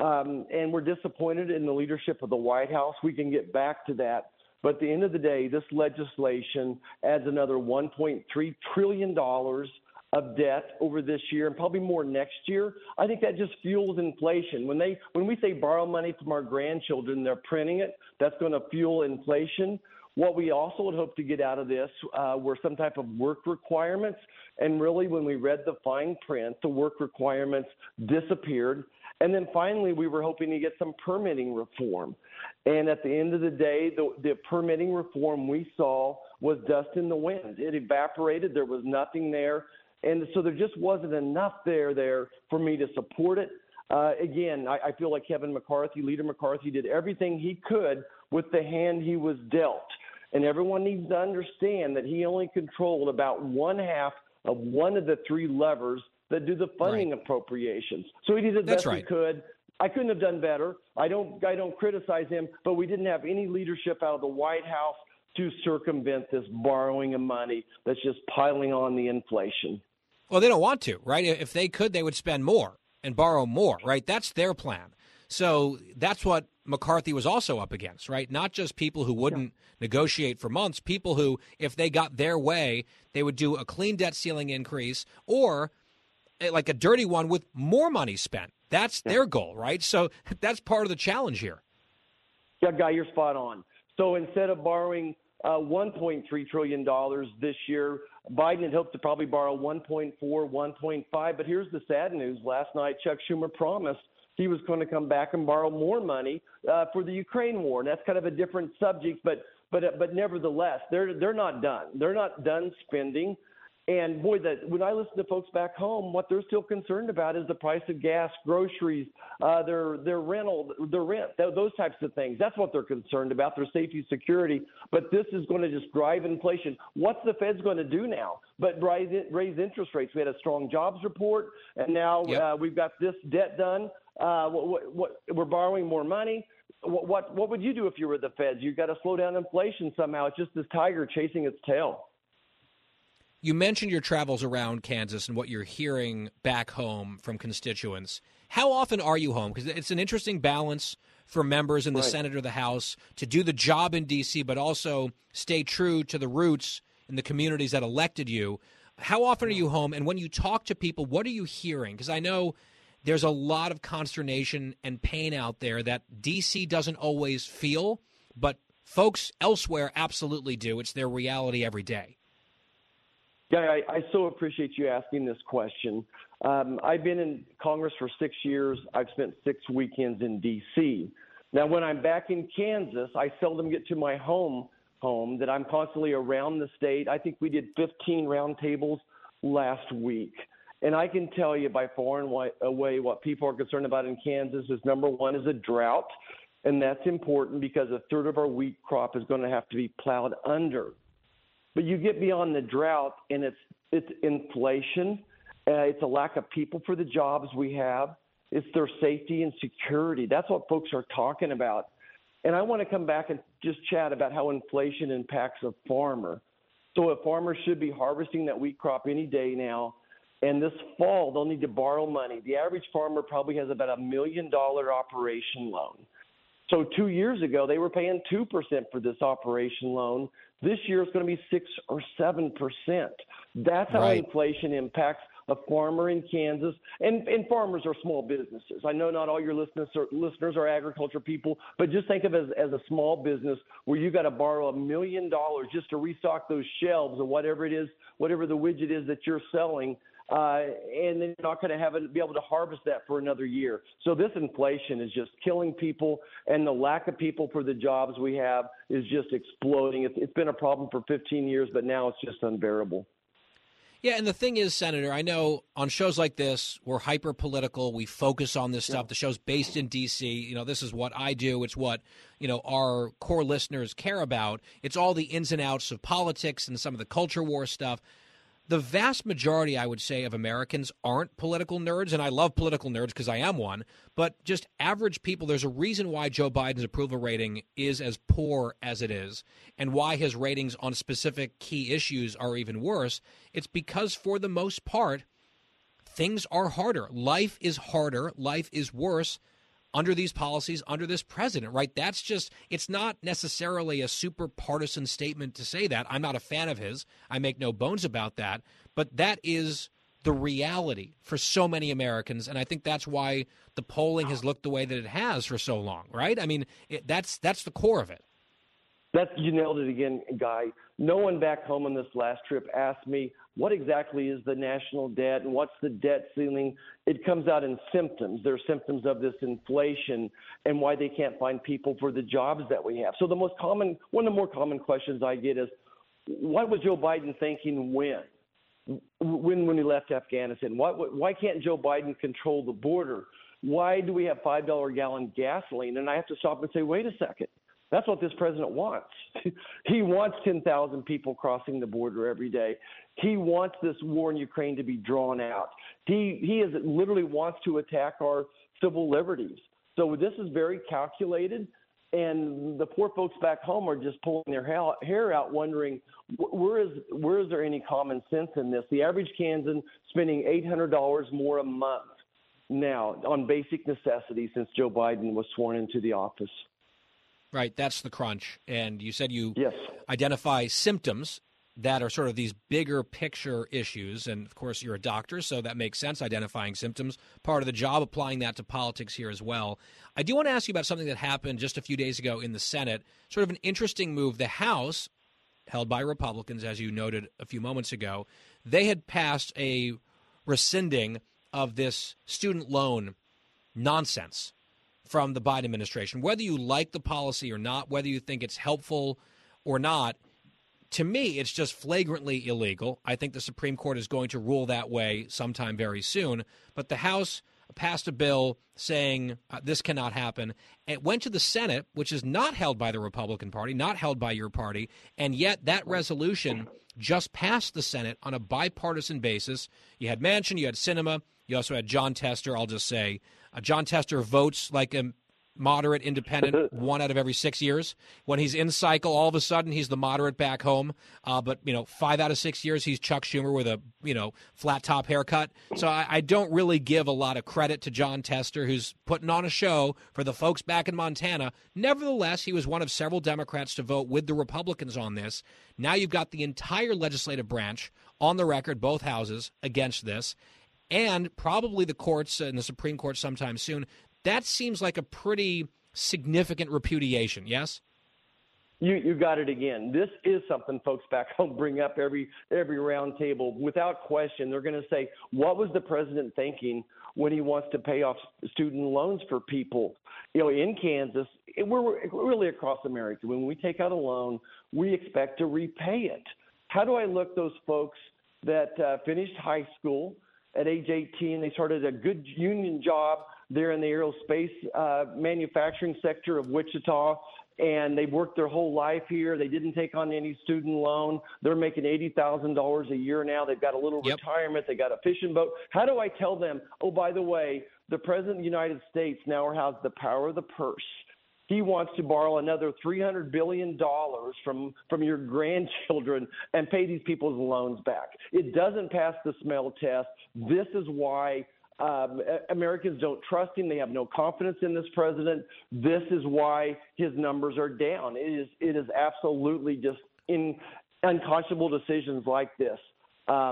And we're disappointed in the leadership of the White House. We can get back to that. But at the end of the day, this legislation adds another $1.3 trillion of debt over this year and probably more next year. I think that just fuels inflation. When we say borrow money from our grandchildren, they're printing it. That's going to fuel inflation. What we also would hope to get out of this were some type of work requirements. And really, when we read the fine print, the work requirements disappeared. And then finally, we were hoping to get some permitting reform. And at the end of the day, the permitting reform we saw was dust in the wind. It evaporated. There was nothing there. And so there just wasn't enough there for me to support it. Again, I feel like Kevin McCarthy, Leader McCarthy, did everything he could with the hand he was dealt. And everyone needs to understand that he only controlled about one half of one of the three levers that do the funding appropriations. So he did the best he could. I couldn't have done better. I don't criticize him, but we didn't have any leadership out of the White House to circumvent this borrowing of money that's just piling on the inflation. Well, they don't want to, right? If they could, they would spend more. and borrow more, right? That's their plan. So that's what McCarthy was also up against, right? Not just people who wouldn't negotiate for months, people who, if they got their way, they would do a clean debt ceiling increase or like a dirty one with more money spent. That's their goal, right? So that's part of the challenge here. Yeah, Guy, you're spot on. So instead of borrowing $1.3 trillion this year, Biden had hoped to probably borrow 1.4, 1.5. But here's the sad news. Last night, Chuck Schumer promised he was going to come back and borrow more money for the Ukraine war. And that's kind of a different subject, but nevertheless, they're not done. They're not done spending. And boy, when I listen to folks back home, what they're still concerned about is the price of gas, groceries, their rental, their rent, those types of things. That's what they're concerned about, their safety, security. But this is going to just drive inflation. What's the Fed's going to do now? But raise interest rates. We had a strong jobs report, and now we've got this debt done. We're borrowing more money. What would you do if you were the Feds? You've got to slow down inflation somehow. It's just this tiger chasing its tail. You mentioned your travels around Kansas and what you're hearing back home from constituents. How often are you home? Because it's an interesting balance for members in the Senate or the House to do the job in D.C., but also stay true to the roots in the communities that elected you. How often are you home? And when you talk to people, what are you hearing? Because I know there's a lot of consternation and pain out there that D.C. doesn't always feel, but folks elsewhere absolutely do. It's their reality every day. Yeah, I so appreciate you asking this question. I've been in Congress for 6 years. I've spent 6 weekends in D.C. Now, when I'm back in Kansas, I seldom get to my home that I'm constantly around the state. I think we did 15 roundtables last week. And I can tell you by far and away what people are concerned about in Kansas is, number one, is a drought. And that's important because a third of our wheat crop is going to have to be plowed under. But you get beyond the drought, and it's inflation. It's a lack of people for the jobs we have. It's their safety and security. That's what folks are talking about. And I want to come back and just chat about how inflation impacts a farmer. So a farmer should be harvesting that wheat crop any day now. And this fall, they'll need to borrow money. The average farmer probably has about $1 million operation loan. So 2 years ago, they were paying 2% for this operation loan. This year, it's going to be 6 or 7%. That's how inflation impacts a farmer in Kansas. And farmers are small businesses. I know not all your listeners are agriculture people, but just think of it as a small business where you got to borrow $1 million just to restock those shelves or whatever it is, whatever the widget is that you're selling. And then you're not going to be able to harvest that for another year. So this inflation is just killing people, and the lack of people for the jobs we have is just exploding. It's been a problem for 15 years, but now it's just unbearable. Yeah, and the thing is, Senator, I know on shows like this, we're hyper-political. We focus on this stuff. The show's based in D.C. You know, this is what I do. It's what, our core listeners care about. It's all the ins and outs of politics and some of the culture war stuff. The vast majority, I would say, of Americans aren't political nerds, and I love political nerds because I am one, but just average people. There's a reason why Joe Biden's approval rating is as poor as it is and why his ratings on specific key issues are even worse. It's because, for the most part, things are harder. Life is harder. Life is worse under these policies, under this president, right? That's just, it's not necessarily a super partisan statement to say that. I'm not a fan of his. I make no bones about that. But that is the reality for so many Americans, and I think that's why the polling has looked the way that it has for so long, right? I mean, that's the core of it. You nailed it again, Guy. No one back home on this last trip asked me, what exactly is the national debt and what's the debt ceiling? It comes out in symptoms. There are symptoms of this inflation and why they can't find people for the jobs that we have. So one of the more common questions I get is, what was Joe Biden thinking when he left Afghanistan? Why can't Joe Biden control the border? Why do we have $5 a gallon gasoline? And I have to stop and say, wait a second. That's what this president wants. He wants 10,000 people crossing the border every day. He wants this war in Ukraine to be drawn out. He literally wants to attack our civil liberties. So this is very calculated, and the poor folks back home are just pulling their hair out, wondering where is there any common sense in this? The average Kansan spending $800 more a month. now on basic necessities since Joe Biden was sworn into the office. Right, that's the crunch. And you said you Yes. identify symptoms that are sort of these bigger picture issues. And, of course, you're a doctor, so that makes sense, identifying symptoms. Part of the job, applying that to politics here as well. I do want to ask you about something that happened just a few days ago in the Senate, sort of an interesting move. The House, held by Republicans, as you noted a few moments ago, they had passed a rescinding of this student loan nonsense from the Biden administration. Whether you like the policy or not, whether you think it's helpful or not, to me, it's just flagrantly illegal. I think the Supreme Court is going to rule that way sometime very soon. But the House passed a bill saying this cannot happen. It went to the Senate, which is not held by the Republican Party, not held by your party, and yet that resolution just passed the Senate on a bipartisan basis. You had Manchin, you had Sinema, you also had Jon Tester. I'll just say Jon Tester votes like a moderate independent 1 out of every 6 years. When he's in cycle, all of a sudden he's the moderate back home. But 5 out of 6 years he's Chuck Schumer with a flat top haircut. So I don't really give a lot of credit to Jon Tester, who's putting on a show for the folks back in Montana. Nevertheless, he was one of several Democrats to vote with the Republicans on this. Now you've got the entire legislative branch on the record, both houses, against this, and probably the courts and the Supreme Court sometime soon. That seems like a pretty significant repudiation, yes? You got it again. This is something folks back home bring up every round table. Without question, they're going to say, what was the president thinking when he wants to pay off student loans for people? In Kansas, we're really across America. When we take out a loan, we expect to repay it. How do I look those folks that finished high school at age 18, they started a good union job there in the aerospace manufacturing sector of Wichita, and they've worked their whole life here. They didn't take on any student loan. They're making $80,000 a year now. They've got a little retirement. They got a fishing boat. How do I tell them, oh, by the way, the President of the United States now has the power of the purse. He wants to borrow another $300 billion from your grandchildren and pay these people's loans back. It doesn't pass the smell test. This is why Americans don't trust him. They have no confidence in this president. This is why his numbers are down. It is absolutely just unconscionable decisions like this. I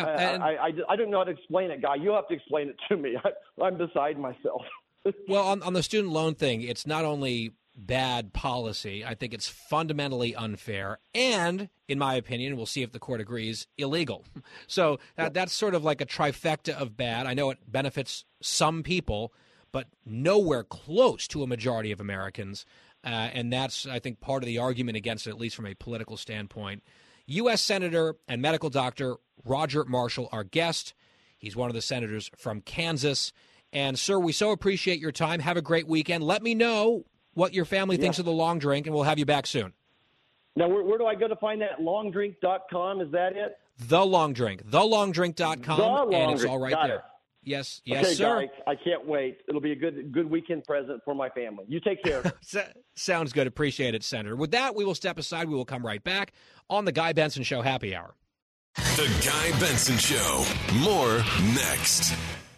don't know how to explain it, Guy. You'll have to explain it to me. I'm beside myself. Well, on the student loan thing, it's not only bad policy, I think it's fundamentally unfair and, in my opinion, we'll see if the court agrees, illegal. So that's sort of like a trifecta of bad. I know it benefits some people, but nowhere close to a majority of Americans. And that's, I think, part of the argument against it, at least from a political standpoint. U.S. Senator and medical doctor Roger Marshall, our guest. He's one of the senators from Kansas. And, sir, we so appreciate your time. Have a great weekend. Let me know what your family thinks of the long drink, and we'll have you back soon. Now, where do I go to find that? Longdrink.com, is that it? The Long Drink. TheLongDrink.com, and it's all right Got there. It. Yes, okay, sir. Guys, I can't wait. It'll be a good weekend present for my family. You take care. Sounds good. Appreciate it, Senator. With that, we will step aside. We will come right back on the Guy Benson Show Happy Hour. The Guy Benson Show. More next.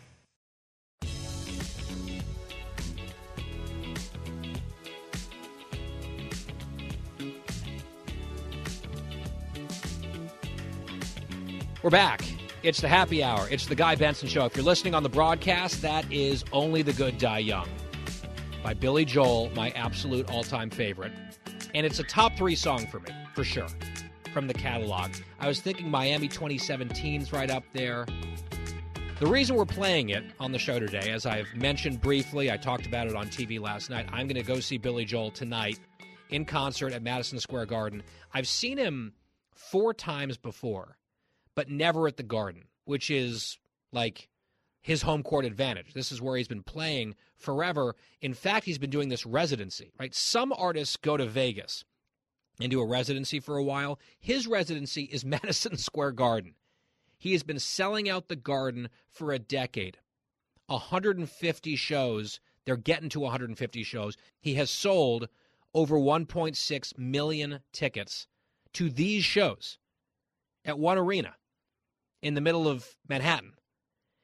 We're back. It's the Happy Hour. It's the Guy Benson Show. If you're listening on the broadcast, that is Only the Good Die Young by Billy Joel, my absolute all-time favorite. And it's a top 3 song for me, for sure, from the catalog. I was thinking Miami 2017's right up there. The reason we're playing it on the show today, as I've mentioned briefly, I talked about it on TV last night, I'm going to go see Billy Joel tonight in concert at Madison Square Garden. I've seen him 4 times before, but never at the Garden, which is like his home court advantage. This is where he's been playing forever. In fact, he's been doing this residency, right? Some artists go to Vegas and do a residency for a while. His residency is Madison Square Garden. He has been selling out the Garden for a decade. 150 shows. They're getting to 150 shows. He has sold over 1.6 million tickets to these shows at one arena in the middle of Manhattan.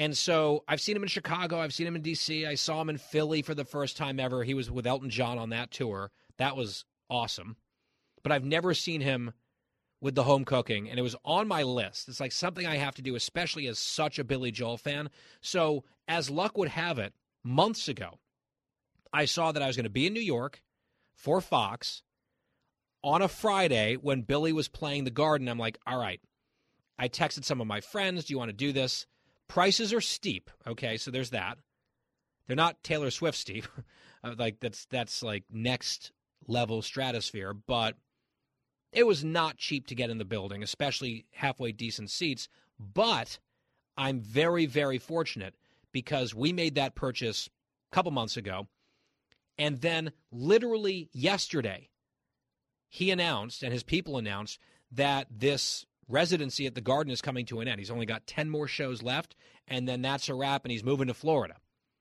And so I've seen him in Chicago. I've seen him in D.C. I saw him in Philly for the first time ever. He was with Elton John on that tour. That was awesome. But I've never seen him with the home cooking, and it was on my list. It's like something I have to do, especially as such a Billy Joel fan. So as luck would have it, months ago, I saw that I was going to be in New York for Fox on a Friday when Billy was playing the Garden. I'm like, all right. I texted some of my friends, do you want to do this? Prices are steep, okay, so there's that. They're not Taylor Swift steep. Like that's like next level stratosphere, but it was not cheap to get in the building, especially halfway decent seats. But I'm very, very fortunate because we made that purchase a couple months ago. And then literally yesterday, he announced and his people announced that this residency at the Garden is coming to an end. He's only got 10 more shows left, and then that's a wrap, and he's moving to Florida,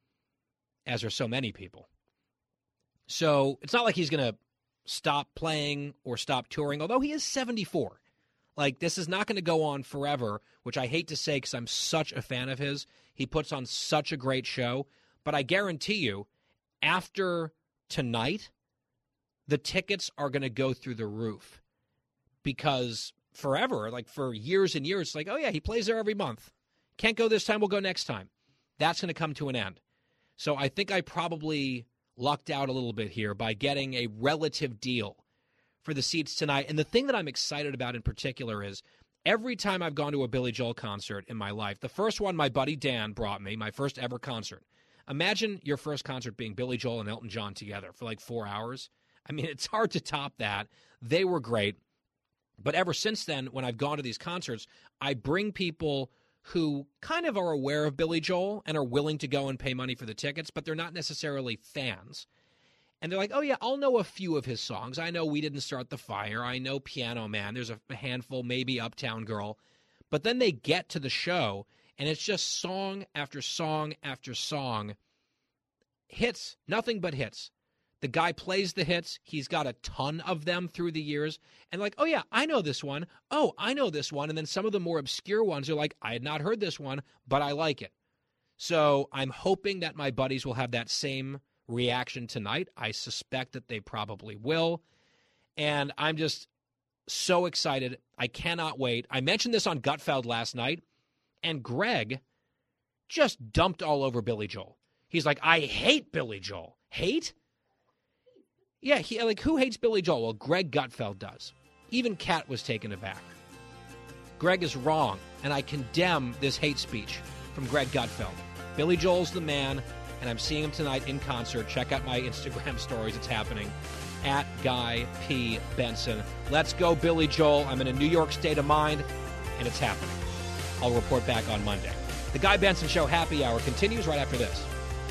as are so many people. So it's not like he's going to stop playing or stop touring, although he is 74. Like, this is not going to go on forever, which I hate to say because I'm such a fan of his. He puts on such a great show. But I guarantee you, after tonight, the tickets are going to go through the roof because forever, like for years and years, it's like, oh, yeah, he plays there every month. Can't go this time, we'll go next time. That's going to come to an end. So I think I probably lucked out a little bit here by getting a relative deal for the seats tonight. And the thing that I'm excited about in particular is every time I've gone to a Billy Joel concert in my life, the first one my buddy Dan brought me, my first ever concert. Imagine your first concert being Billy Joel and Elton John together for like 4 hours. I mean, it's hard to top that. They were great. But ever since then, when I've gone to these concerts, I bring people who kind of are aware of Billy Joel and are willing to go and pay money for the tickets, but they're not necessarily fans. And they're like, oh, yeah, I'll know a few of his songs. I know We Didn't Start the Fire. I know Piano Man. There's a handful, maybe Uptown Girl. But then they get to the show, and it's just song after song after song. Hits, nothing but hits. The guy plays the hits. He's got a ton of them through the years. And like, oh, yeah, I know this one. Oh, I know this one. And then some of the more obscure ones are like, I had not heard this one, but I like it. So I'm hoping that my buddies will have that same reaction tonight. I suspect that they probably will. And I'm just so excited. I cannot wait. I mentioned this on Gutfeld last night, and Greg just dumped all over Billy Joel. He's like, I hate Billy Joel. Hate? Yeah, who hates Billy Joel? Well, Greg Gutfeld does. Even Kat was taken aback. Greg is wrong, and I condemn this hate speech from Greg Gutfeld. Billy Joel's the man, and I'm seeing him tonight in concert. Check out my Instagram stories. It's happening. At Guy P. Benson. Let's go, Billy Joel. I'm in a New York state of mind, and it's happening. I'll report back on Monday. The Guy Benson Show Happy Hour continues right after this.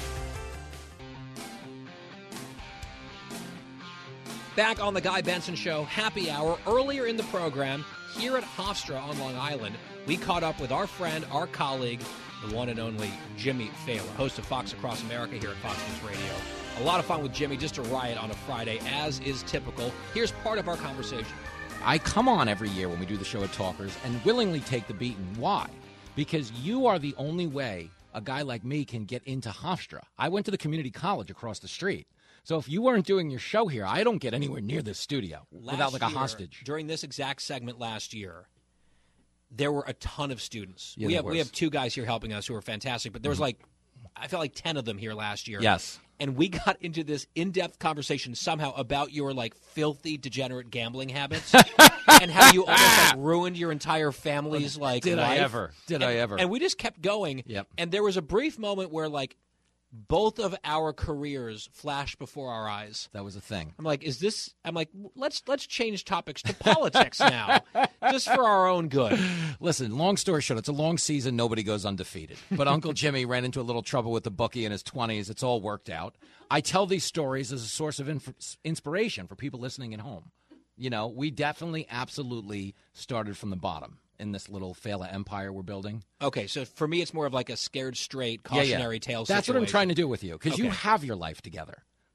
Back on the Guy Benson Show Happy Hour. Earlier in the program, here at Hofstra on Long Island, we caught up with our friend, our colleague, the one and only Jimmy Failla, host of Fox Across America here at Fox News Radio. A lot of fun with Jimmy, just a riot on a Friday, as is typical. Here's part of our conversation. I come on every year when we do the show at Talkers and willingly take the beating. Why? Because you are the only way a guy like me can get into Hofstra. I went to the community college across the street. So if you weren't doing your show here, I don't get anywhere near this studio without like a hostage. During this exact segment last year, there were a ton of students. Yeah, we have two guys here helping us who are fantastic, but there was I felt like 10 of them here last year. Yes. And we got into this in-depth conversation somehow about your filthy, degenerate gambling habits and how you almost ruined your entire family's life. Did I ever? And we just kept going. Yep. And there was a brief moment where both of our careers flashed before our eyes. That was a thing. I'm like, let's change topics to politics now, just for our own good. Listen, long story short, it's a long season. Nobody goes undefeated. But Uncle Jimmy ran into a little trouble with the bookie in his 20s. It's all worked out. I tell these stories as a source of inspiration for people listening at home. You know, we definitely, absolutely started from the bottom in this little Failla empire we're building. Okay, so for me, it's more of like a scared straight cautionary tale situation. That's what I'm trying to do with you, because you have your life together.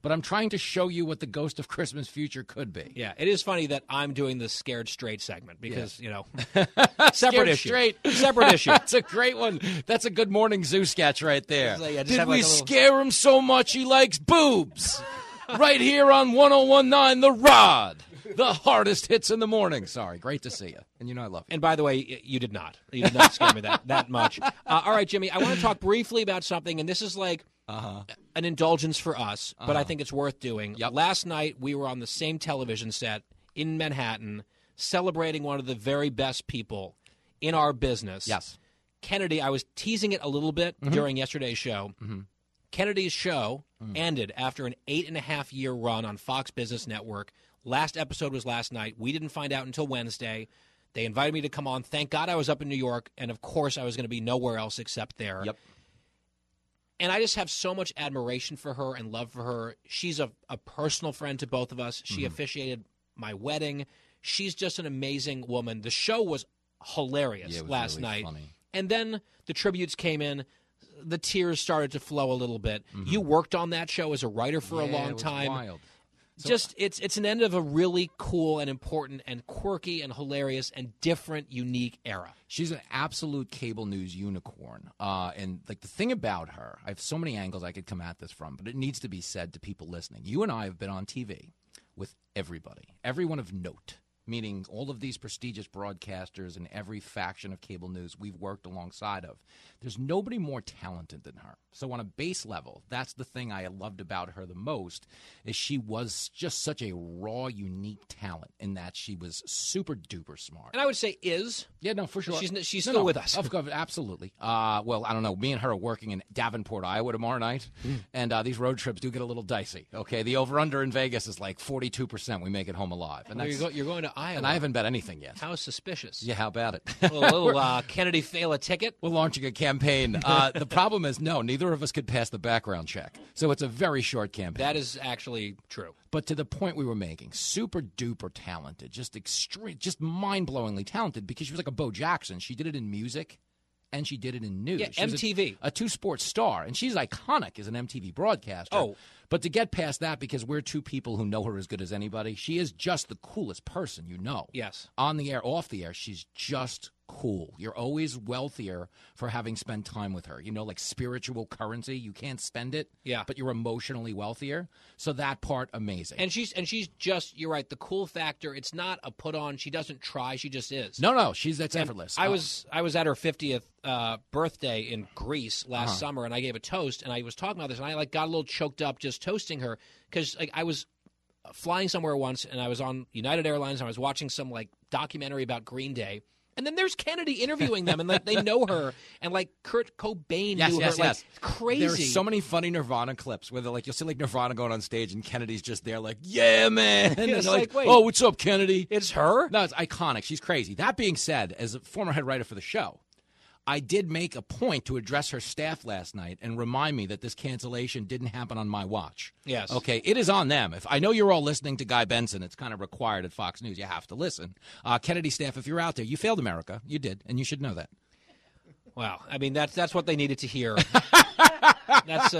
but I'm trying to show you what the Ghost of Christmas Future could be. Yeah, it is funny that I'm doing the Scared Straight segment because, separate Scared issue. Straight. Separate issue. That's a great one. That's a Good Morning Zoo sketch right there. Like, just Did have we like a little... scare him so much he likes boobs? Right here on 101.9 The Rod. The hardest hits in the morning. Sorry, great to see you. And I love you. And by the way, you did not. You did not scare me that much. All right, Jimmy, I want to talk briefly about something, and this is like an indulgence for us, but I think it's worth doing. Yep. Last night, we were on the same television set in Manhattan celebrating one of the very best people in our business. Yes. Kennedy, I was teasing it a little bit during yesterday's show. Mm-hmm. Kennedy's show ended after an 8.5-year run on Fox Business Network. Last episode was last night. We didn't find out until Wednesday. They invited me to come on. Thank God I was up in New York, and of course I was going to be nowhere else except there. Yep. And I just have so much admiration for her and love for her. She's a personal friend to both of us. She officiated my wedding. She's just an amazing woman. The show was hilarious last night. Funny. And then the tributes came in. The tears started to flow a little bit. You worked on that show as a writer for a long time. Wild. So, it's an end of a really cool and important and quirky and hilarious and different, unique era. She's an absolute cable news unicorn. And like the thing about her, I have so many angles I could come at this from, but it needs to be said to people listening. You and I have been on TV with everybody, everyone of note, meaning all of these prestigious broadcasters and every faction of cable news we've worked alongside of. There's nobody more talented than her. So on a base level, that's the thing I loved about her the most, is she was just such a raw, unique talent in that she was super duper smart. And I would say is. Yeah, no, for sure. She's still with us. Of course, absolutely. Well, I don't know. Me and her are working in Davenport, Iowa tomorrow night, and these road trips do get a little dicey. Okay, the over-under in Vegas is like 42%. We make it home alive. And you're going to Iowa. And I haven't bet anything yet. How suspicious. Yeah, how about it? A little Kennedy Fela ticket. We're launching a campaign. The problem is, no, neither of us could pass the background check. So it's a very short campaign. That is actually true. But to the point we were making, super duper talented, just extreme, just mind-blowingly talented, because she was like a Bo Jackson. She did it in music and she did it in news. Yeah, she was MTV. A two-sport star, and she's iconic as an MTV broadcaster. Oh. But to get past that, because we're two people who know her as good as anybody, she is just the coolest person you know. Yes. On the air, off the air, she's just cool. You're always wealthier for having spent time with her. You know, like spiritual currency. You can't spend it, but you're emotionally wealthier. So that part, amazing. And she's just, you're right, the cool factor, it's not a put on. She doesn't try. She just is. No, that's effortless. I was at her 50th birthday in Greece last summer, and I gave a toast, and I was talking about this, and I got a little choked up just toasting her, because I was flying somewhere once, and I was on United Airlines, and I was watching some documentary about Green Day. And then there's Kennedy interviewing them, and they know her, and Kurt Cobain knew her. Yes. Crazy. There's so many funny Nirvana clips where you'll see Nirvana going on stage, and Kennedy's just there yeah, man. And it's they're wait, oh, what's up, Kennedy? It's her? No, it's iconic. She's crazy. That being said, as a former head writer for the show, I did make a point to address her staff last night and remind me that this cancellation didn't happen on my watch. Yes. Okay, it is on them. If I know you're all listening to Guy Benson, it's kind of required at Fox News. You have to listen. Kennedy staff, if you're out there, you failed America. You did, and you should know that. Wow. I mean, that's what they needed to hear. That's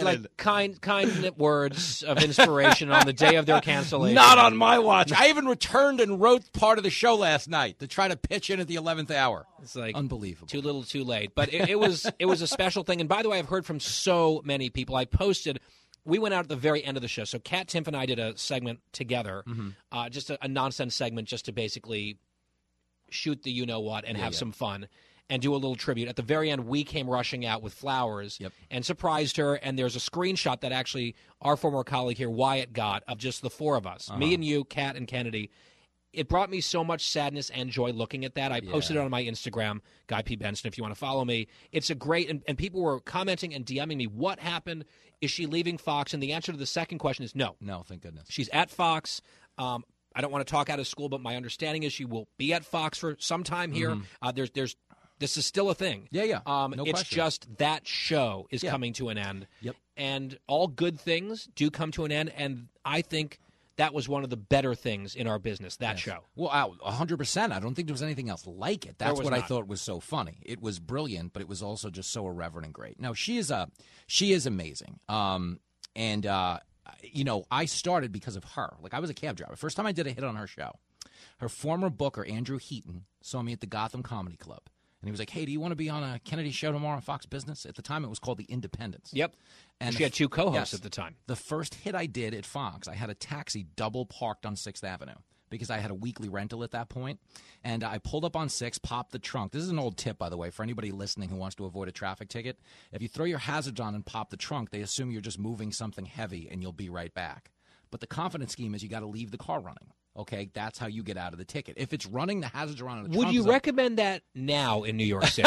kind words of inspiration on the day of their cancellation. Not on my watch. I even returned and wrote part of the show last night to try to pitch in at the 11th hour. It's like unbelievable. Too little, too late. But it was a special thing. And by the way, I've heard from so many people. I posted. We went out at the very end of the show. So Kat Timpf and I did a segment together, just a nonsense segment, just to basically shoot the you-know-what and have some fun and do a little tribute. At the very end, we came rushing out with flowers and surprised her. And there's a screenshot that actually our former colleague here, Wyatt, got of just the four of us, me and you, Kat and Kennedy. It brought me so much sadness and joy looking at that. I posted it on my Instagram, Guy P. Benson, if you want to follow me. It's a great, and people were commenting and DMing me, what happened? Is she leaving Fox? And the answer to the second question is no. No, thank goodness. She's at Fox. I don't want to talk out of school, but my understanding is she will be at Fox for some time here. This is still a thing. Yeah. No it's question. just that show is coming to an end. Yep. And all good things do come to an end, and I think that was one of the better things in our business, that show. Well, 100%. I don't think there was anything else like it. That's what I thought was so funny. It was brilliant, but it was also just so irreverent and great. No, she is amazing. And I started because of her. Like, I was a cab driver. First time I did a hit on her show, her former booker, Andrew Heaton, saw me at the Gotham Comedy Club. And he was like, hey, do you want to be on a Kennedy show tomorrow on Fox Business? At the time, it was called The Independents. Yep. And she had two co-hosts at the time. The first hit I did at Fox, I had a taxi double parked on 6th Avenue because I had a weekly rental at that point. And I pulled up on 6, popped the trunk. This is an old tip, by the way, for anybody listening who wants to avoid a traffic ticket. If you throw your hazards on and pop the trunk, they assume you're just moving something heavy and you'll be right back. But the confidence scheme is you got to leave the car running. Okay, that's how you get out of the ticket. If it's running, the hazards are on. Would you recommend that now in New York City?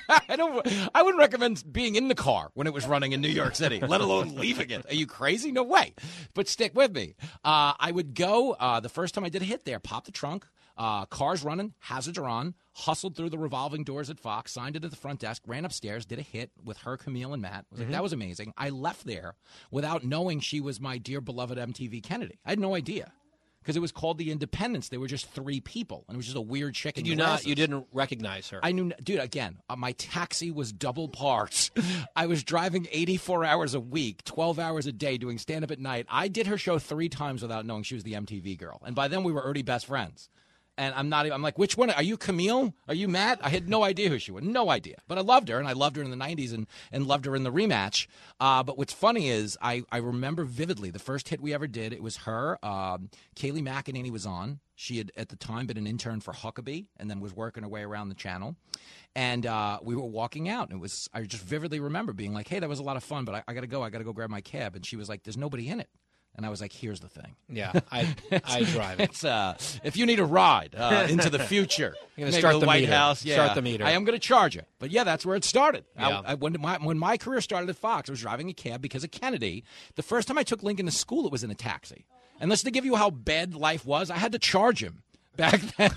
I wouldn't recommend being in the car when it was running in New York City, let alone leaving it. Are you crazy? No way. But stick with me. I would go the first time I did a hit there, pop the trunk, cars running, hazards are on, hustled through the revolving doors at Fox, signed it at the front desk, ran upstairs, did a hit with her, Camille, and Matt. Was like, that was amazing. I left there without knowing she was my dear beloved MTV Kennedy. I had no idea. Because it was called The Independents. They were just 3 people, and it was just a weird chick. Did you not? You didn't recognize her? I knew, dude. Again, my taxi was double parked. I was driving 84 hours a week, 12 hours a day, doing stand-up at night. I did her show 3 times without knowing she was the MTV girl, and by then we were already best friends. And I'm like, which one? Are you Camille? Are you Matt? I had no idea who she was. No idea. But I loved her, and I loved her in the 90s and loved her in the rematch. But what's funny is I remember vividly the first hit we ever did. It was her. Kaylee McEnany was on. She had, at the time, been an intern for Huckabee and then was working her way around the channel. And we were walking out, and I just vividly remember being like, hey, that was a lot of fun, but I got to go. I got to go grab my cab. And she was like, there's nobody in it. And I was like, here's the thing. Yeah, I drive it. It's if you need a ride into the future, you're going to start the White meter. House. Yeah, start the meter. I am going to charge you. But yeah, that's where it started. Yeah. When my career started at Fox, I was driving a cab because of Kennedy. The first time I took Lincoln to school, it was in a taxi. And listen, to give you how bad life was, I had to charge him. Back then.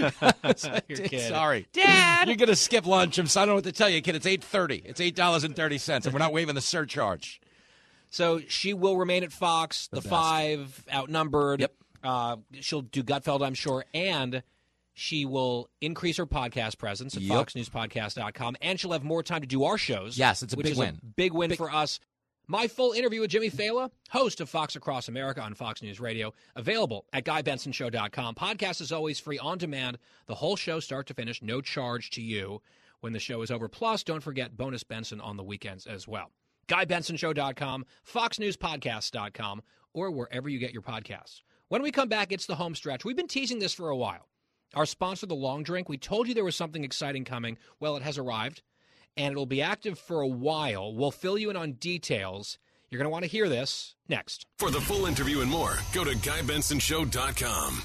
Sorry. Dad! You're going to skip lunch. So I don't know what to tell you, kid. It's $8.30. It's $8.30, and we're not waiving the surcharge. So she will remain at Fox, the 5, outnumbered. Yep. She'll do Gutfeld, I'm sure, and she will increase her podcast presence at foxnewspodcast.com, and she'll have more time to do our shows. Yes, it's a big win. Big win for us. My full interview with Jimmy Fallon, host of Fox Across America on Fox News Radio, available at GuyBensonShow.com. Podcast is always free on demand. The whole show, start to finish, no charge to you when the show is over. Plus, don't forget bonus Benson on the weekends as well. GuyBensonShow.com, FoxNewsPodcasts.com, or wherever you get your podcasts. When we come back, it's the home stretch. We've been teasing this for a while. Our sponsor, The Long Drink, we told you there was something exciting coming. Well, it has arrived, and it'll be active for a while. We'll fill you in on details. You're going to want to hear this next. For the full interview and more, go to GuyBensonShow.com.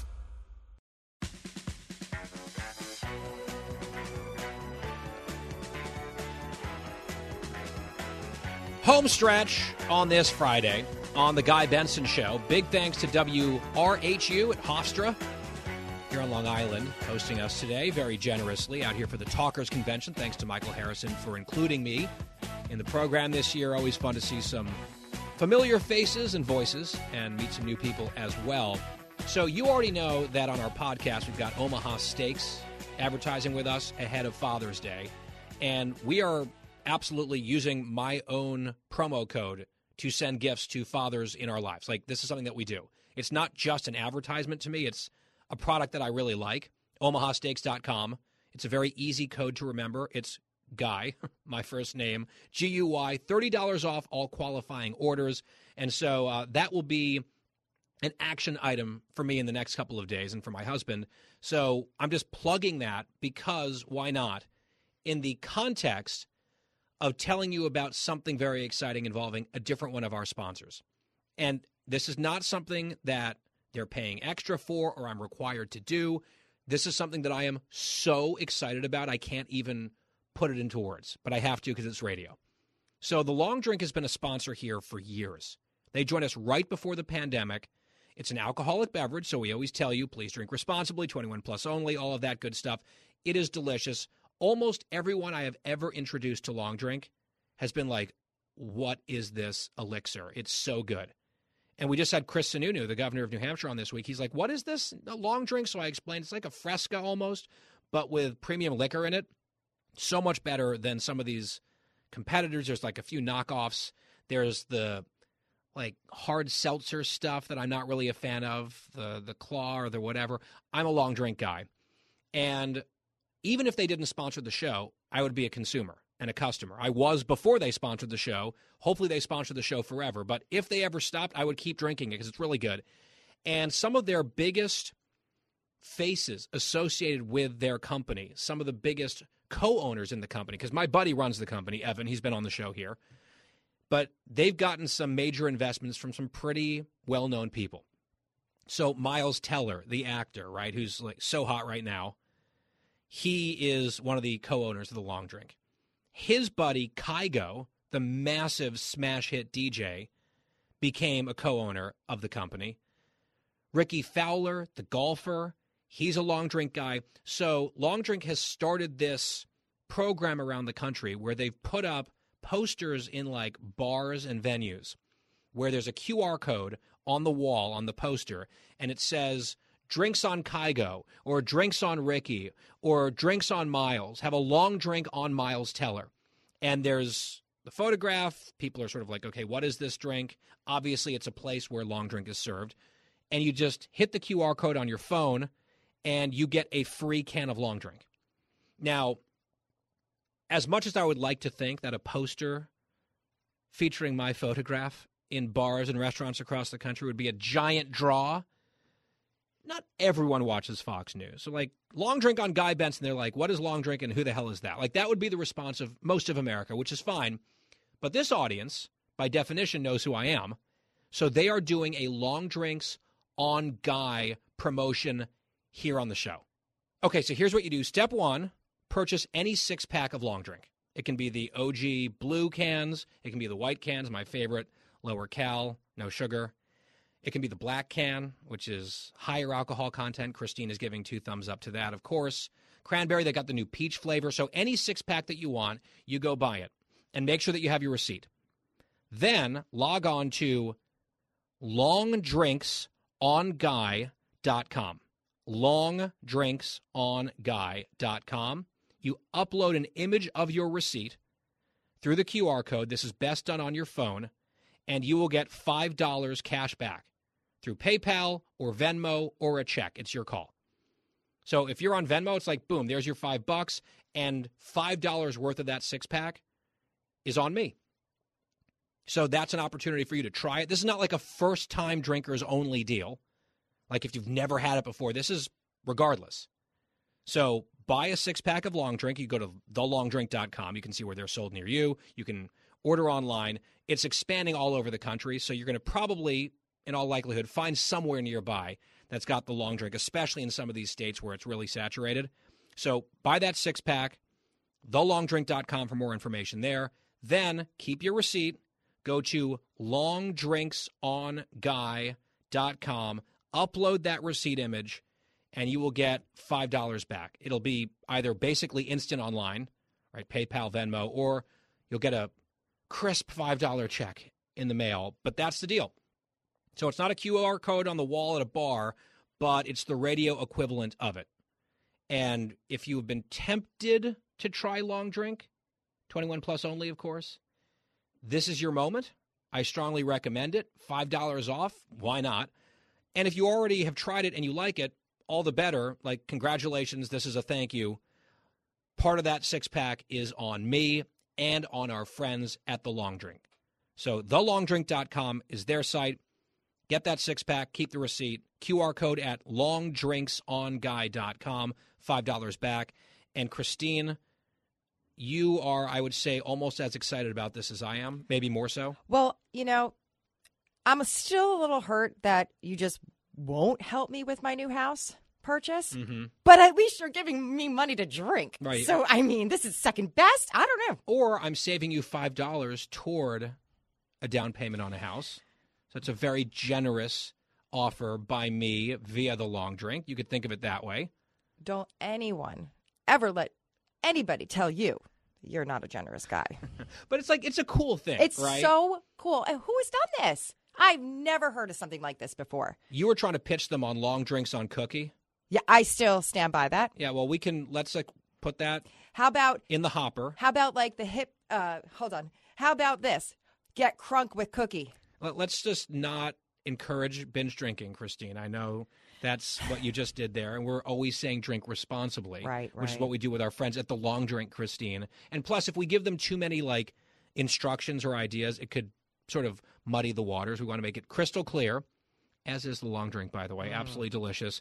Home stretch on this Friday on The Guy Benson Show. Big thanks to WRHU at Hofstra here on Long Island, hosting us today very generously out here for the Talkers Convention. Thanks to Michael Harrison for including me in the program this year. Always fun to see some familiar faces and voices and meet some new people as well. So you already know that on our podcast, we've got Omaha Steaks advertising with us ahead of Father's Day. And we are absolutely using my own promo code to send gifts to fathers in our lives. Like, this is something that we do. It's not just an advertisement to me. It's a product that I really like. OmahaSteaks.com. It's a very easy code to remember. It's Guy, my first name, GUY, $30 off all qualifying orders. And so that will be an action item for me in the next couple of days and for my husband. So I'm just plugging that because why not? In the context of telling you about something very exciting involving a different one of our sponsors. And this is not something that they're paying extra for or I'm required to do. This is something that I am so excited about, I can't even put it into words, but I have to because it's radio. So The Long Drink has been a sponsor here for years. They joined us right before the pandemic. It's an alcoholic beverage, so we always tell you, please drink responsibly, 21 plus only, all of that good stuff. It is delicious. Almost everyone I have ever introduced to Long Drink has been like, what is this elixir? It's so good. And we just had Chris Sununu, the governor of New Hampshire, on this week. He's like, what is this? A Long Drink? So I explained, it's like a Fresca almost, but with premium liquor in it. So much better than some of these competitors. There's like a few knockoffs. There's the like hard seltzer stuff that I'm not really a fan of, the Claw or the whatever. I'm a long drink guy. And even if they didn't sponsor the show, I would be a consumer and a customer. I was before they sponsored the show. Hopefully they sponsor the show forever. But if they ever stopped, I would keep drinking it because it's really good. And some of their biggest faces associated with their company, some of the biggest co-owners in the company, because my buddy runs the company, Evan, he's been on the show here, but they've gotten some major investments from some pretty well-known people. So Miles Teller, the actor, right, who's like so hot right now, he is one of the co-owners of the Long Drink. His buddy Kygo, the massive smash hit DJ, became a co-owner of the company. Ricky Fowler, the golfer, he's a Long Drink guy. So Long Drink has started this program around the country where they've put up posters in like bars and venues where there's a QR code on the wall on the poster, and it says drinks on Kygo or drinks on Ricky or drinks on Miles. Have a long drink on Miles Teller. And there's the photograph. People are sort of like, okay, what is this drink? Obviously, it's a place where Long Drink is served. And you just hit the QR code on your phone, and you get a free can of Long Drink. Now, as much as I would like to think that a poster featuring my photograph in bars and restaurants across the country would be a giant draw, not everyone watches Fox News. So, like, Long Drink on Guy Benson, they're like, what is Long Drink and who the hell is that? Like, that would be the response of most of America, which is fine. But this audience, by definition, knows who I am. So they are doing a Long Drinks on Guy promotion here on the show. Okay, so here's what you do. Step one, purchase any six-pack of Long Drink. It can be the OG blue cans. It can be the white cans, my favorite, lower cal, no sugar. It can be the black can, which is higher alcohol content. Christine is giving 2 thumbs up to that, of course. Cranberry, they got the new peach flavor. So any six-pack that you want, you go buy it. And make sure that you have your receipt. Then log on to longdrinksonguy.com. longdrinksonguy.com. You upload an image of your receipt through the QR code. This is best done on your phone. And you will get $5 cash back through PayPal or Venmo or a check. It's your call. So if you're on Venmo, it's like, boom, there's your $5, and $5 worth of that six-pack is on me. So that's an opportunity for you to try it. This is not like a first-time drinkers only deal. Like if you've never had it before, this is regardless. So buy a six-pack of Long Drink. You go to thelongdrink.com. You can see where they're sold near you. You can order online. It's expanding all over the country, so you're going to probably, in all likelihood, find somewhere nearby that's got the Long Drink, especially in some of these states where it's really saturated. So buy that six-pack, thelongdrink.com for more information there. Then keep your receipt. Go to longdrinksonguy.com, upload that receipt image, and you will get $5 back. It'll be either basically instant online, right, PayPal, Venmo, or you'll get a crisp $5 check in the mail. But that's the deal. So it's not a QR code on the wall at a bar, but it's the radio equivalent of it. And if you have been tempted to try Long Drink, 21 plus only, of course, this is your moment. I strongly recommend it. $5 off. Why not? And if you already have tried it and you like it, all the better. Like, congratulations. This is a thank you. Part of that six-pack is on me and on our friends at The Long Drink. So thelongdrink.com is their site. Get that six-pack. Keep the receipt. QR code at longdrinksonguy.com. $5 back. And Christine, you are, I would say, almost as excited about this as I am, maybe more so. Well, you know, I'm still a little hurt that you just won't help me with my new house purchase, but at least you're giving me money to drink. Right. So, I mean, this is second best. I don't know. Or I'm saving you $5 toward a down payment on a house. So it's a very generous offer by me via The Long Drink. You could think of it that way. Don't anyone ever let anybody tell you you're not a generous guy. But it's like, it's a cool thing, It's right? so cool. And who has done this? I've never heard of something like this before. You were trying to pitch them on Long Drinks on Cookie. Yeah, I still stand by that. Yeah, well, let's put that How about in the hopper. How about like the hip, hold on. How about this? Get crunk with Cookie. let's just not encourage binge drinking, Christine. I know that's what you just did there, and we're always saying drink responsibly, right. Which is what we do with our friends at The Long Drink, Christine. And plus, if we give them too many instructions or ideas, it could sort of muddy the waters. We want to make it crystal clear, as is The Long Drink, by the way. Absolutely delicious.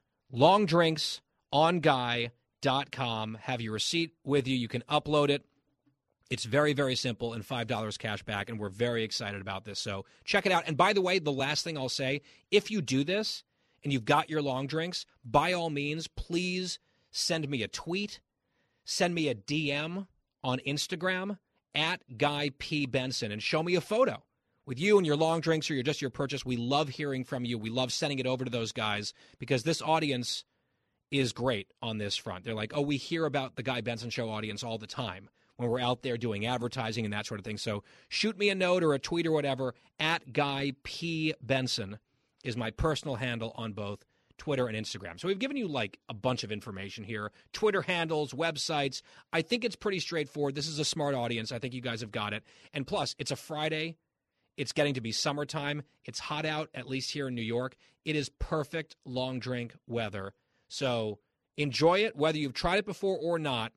longdrinksonguy.com. Have your receipt with you. You can upload it. It's very, very simple, and $5 cash back, and we're very excited about this. So check it out. And by the way, the last thing I'll say, if you do this and you've got your long drinks, by all means, please send me a tweet, send me a DM on Instagram at Guy P. Benson, and show me a photo with you and your long drinks or your purchase. We love hearing from you. We love sending it over to those guys because this audience is great on this front. They're like, oh, we hear about the Guy Benson Show audience all the time when we're out there doing advertising and that sort of thing. So shoot me a note or a tweet or whatever. At Guy P. Benson is my personal handle on both Twitter and Instagram. So we've given you a bunch of information here. Twitter handles, websites. I think it's pretty straightforward. This is a smart audience. I think you guys have got it. And plus, it's a Friday. It's getting to be summertime. It's hot out, at least here in New York. It is perfect long drink weather. So enjoy it, whether you've tried it before or not.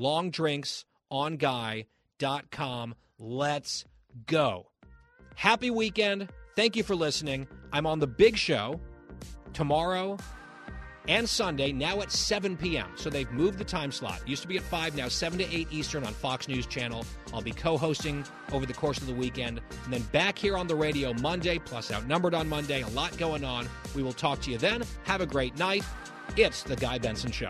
longdrinksonguy.com. Let's go. Happy weekend. Thank you for listening. I'm on The Big Show tomorrow and Sunday, now at 7 p.m. So they've moved the time slot. It used to be at 5, now 7 to 8 Eastern on Fox News Channel. I'll be co-hosting over the course of the weekend. And then back here on the radio Monday, plus Outnumbered on Monday. A lot going on. We will talk to you then. Have a great night. It's The Guy Benson Show.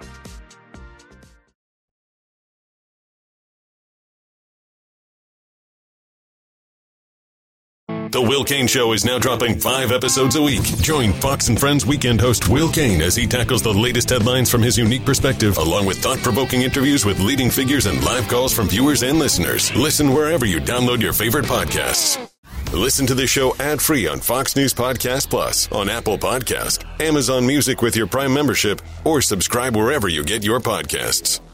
The Will Cain Show is now dropping 5 episodes a week. Join Fox and Friends weekend host Will Cain as he tackles the latest headlines from his unique perspective, along with thought-provoking interviews with leading figures and live calls from viewers and listeners. Listen wherever you download your favorite podcasts. Listen to the show ad-free on Fox News Podcast Plus, on Apple Podcast, Amazon Music with your Prime membership, or subscribe wherever you get your podcasts.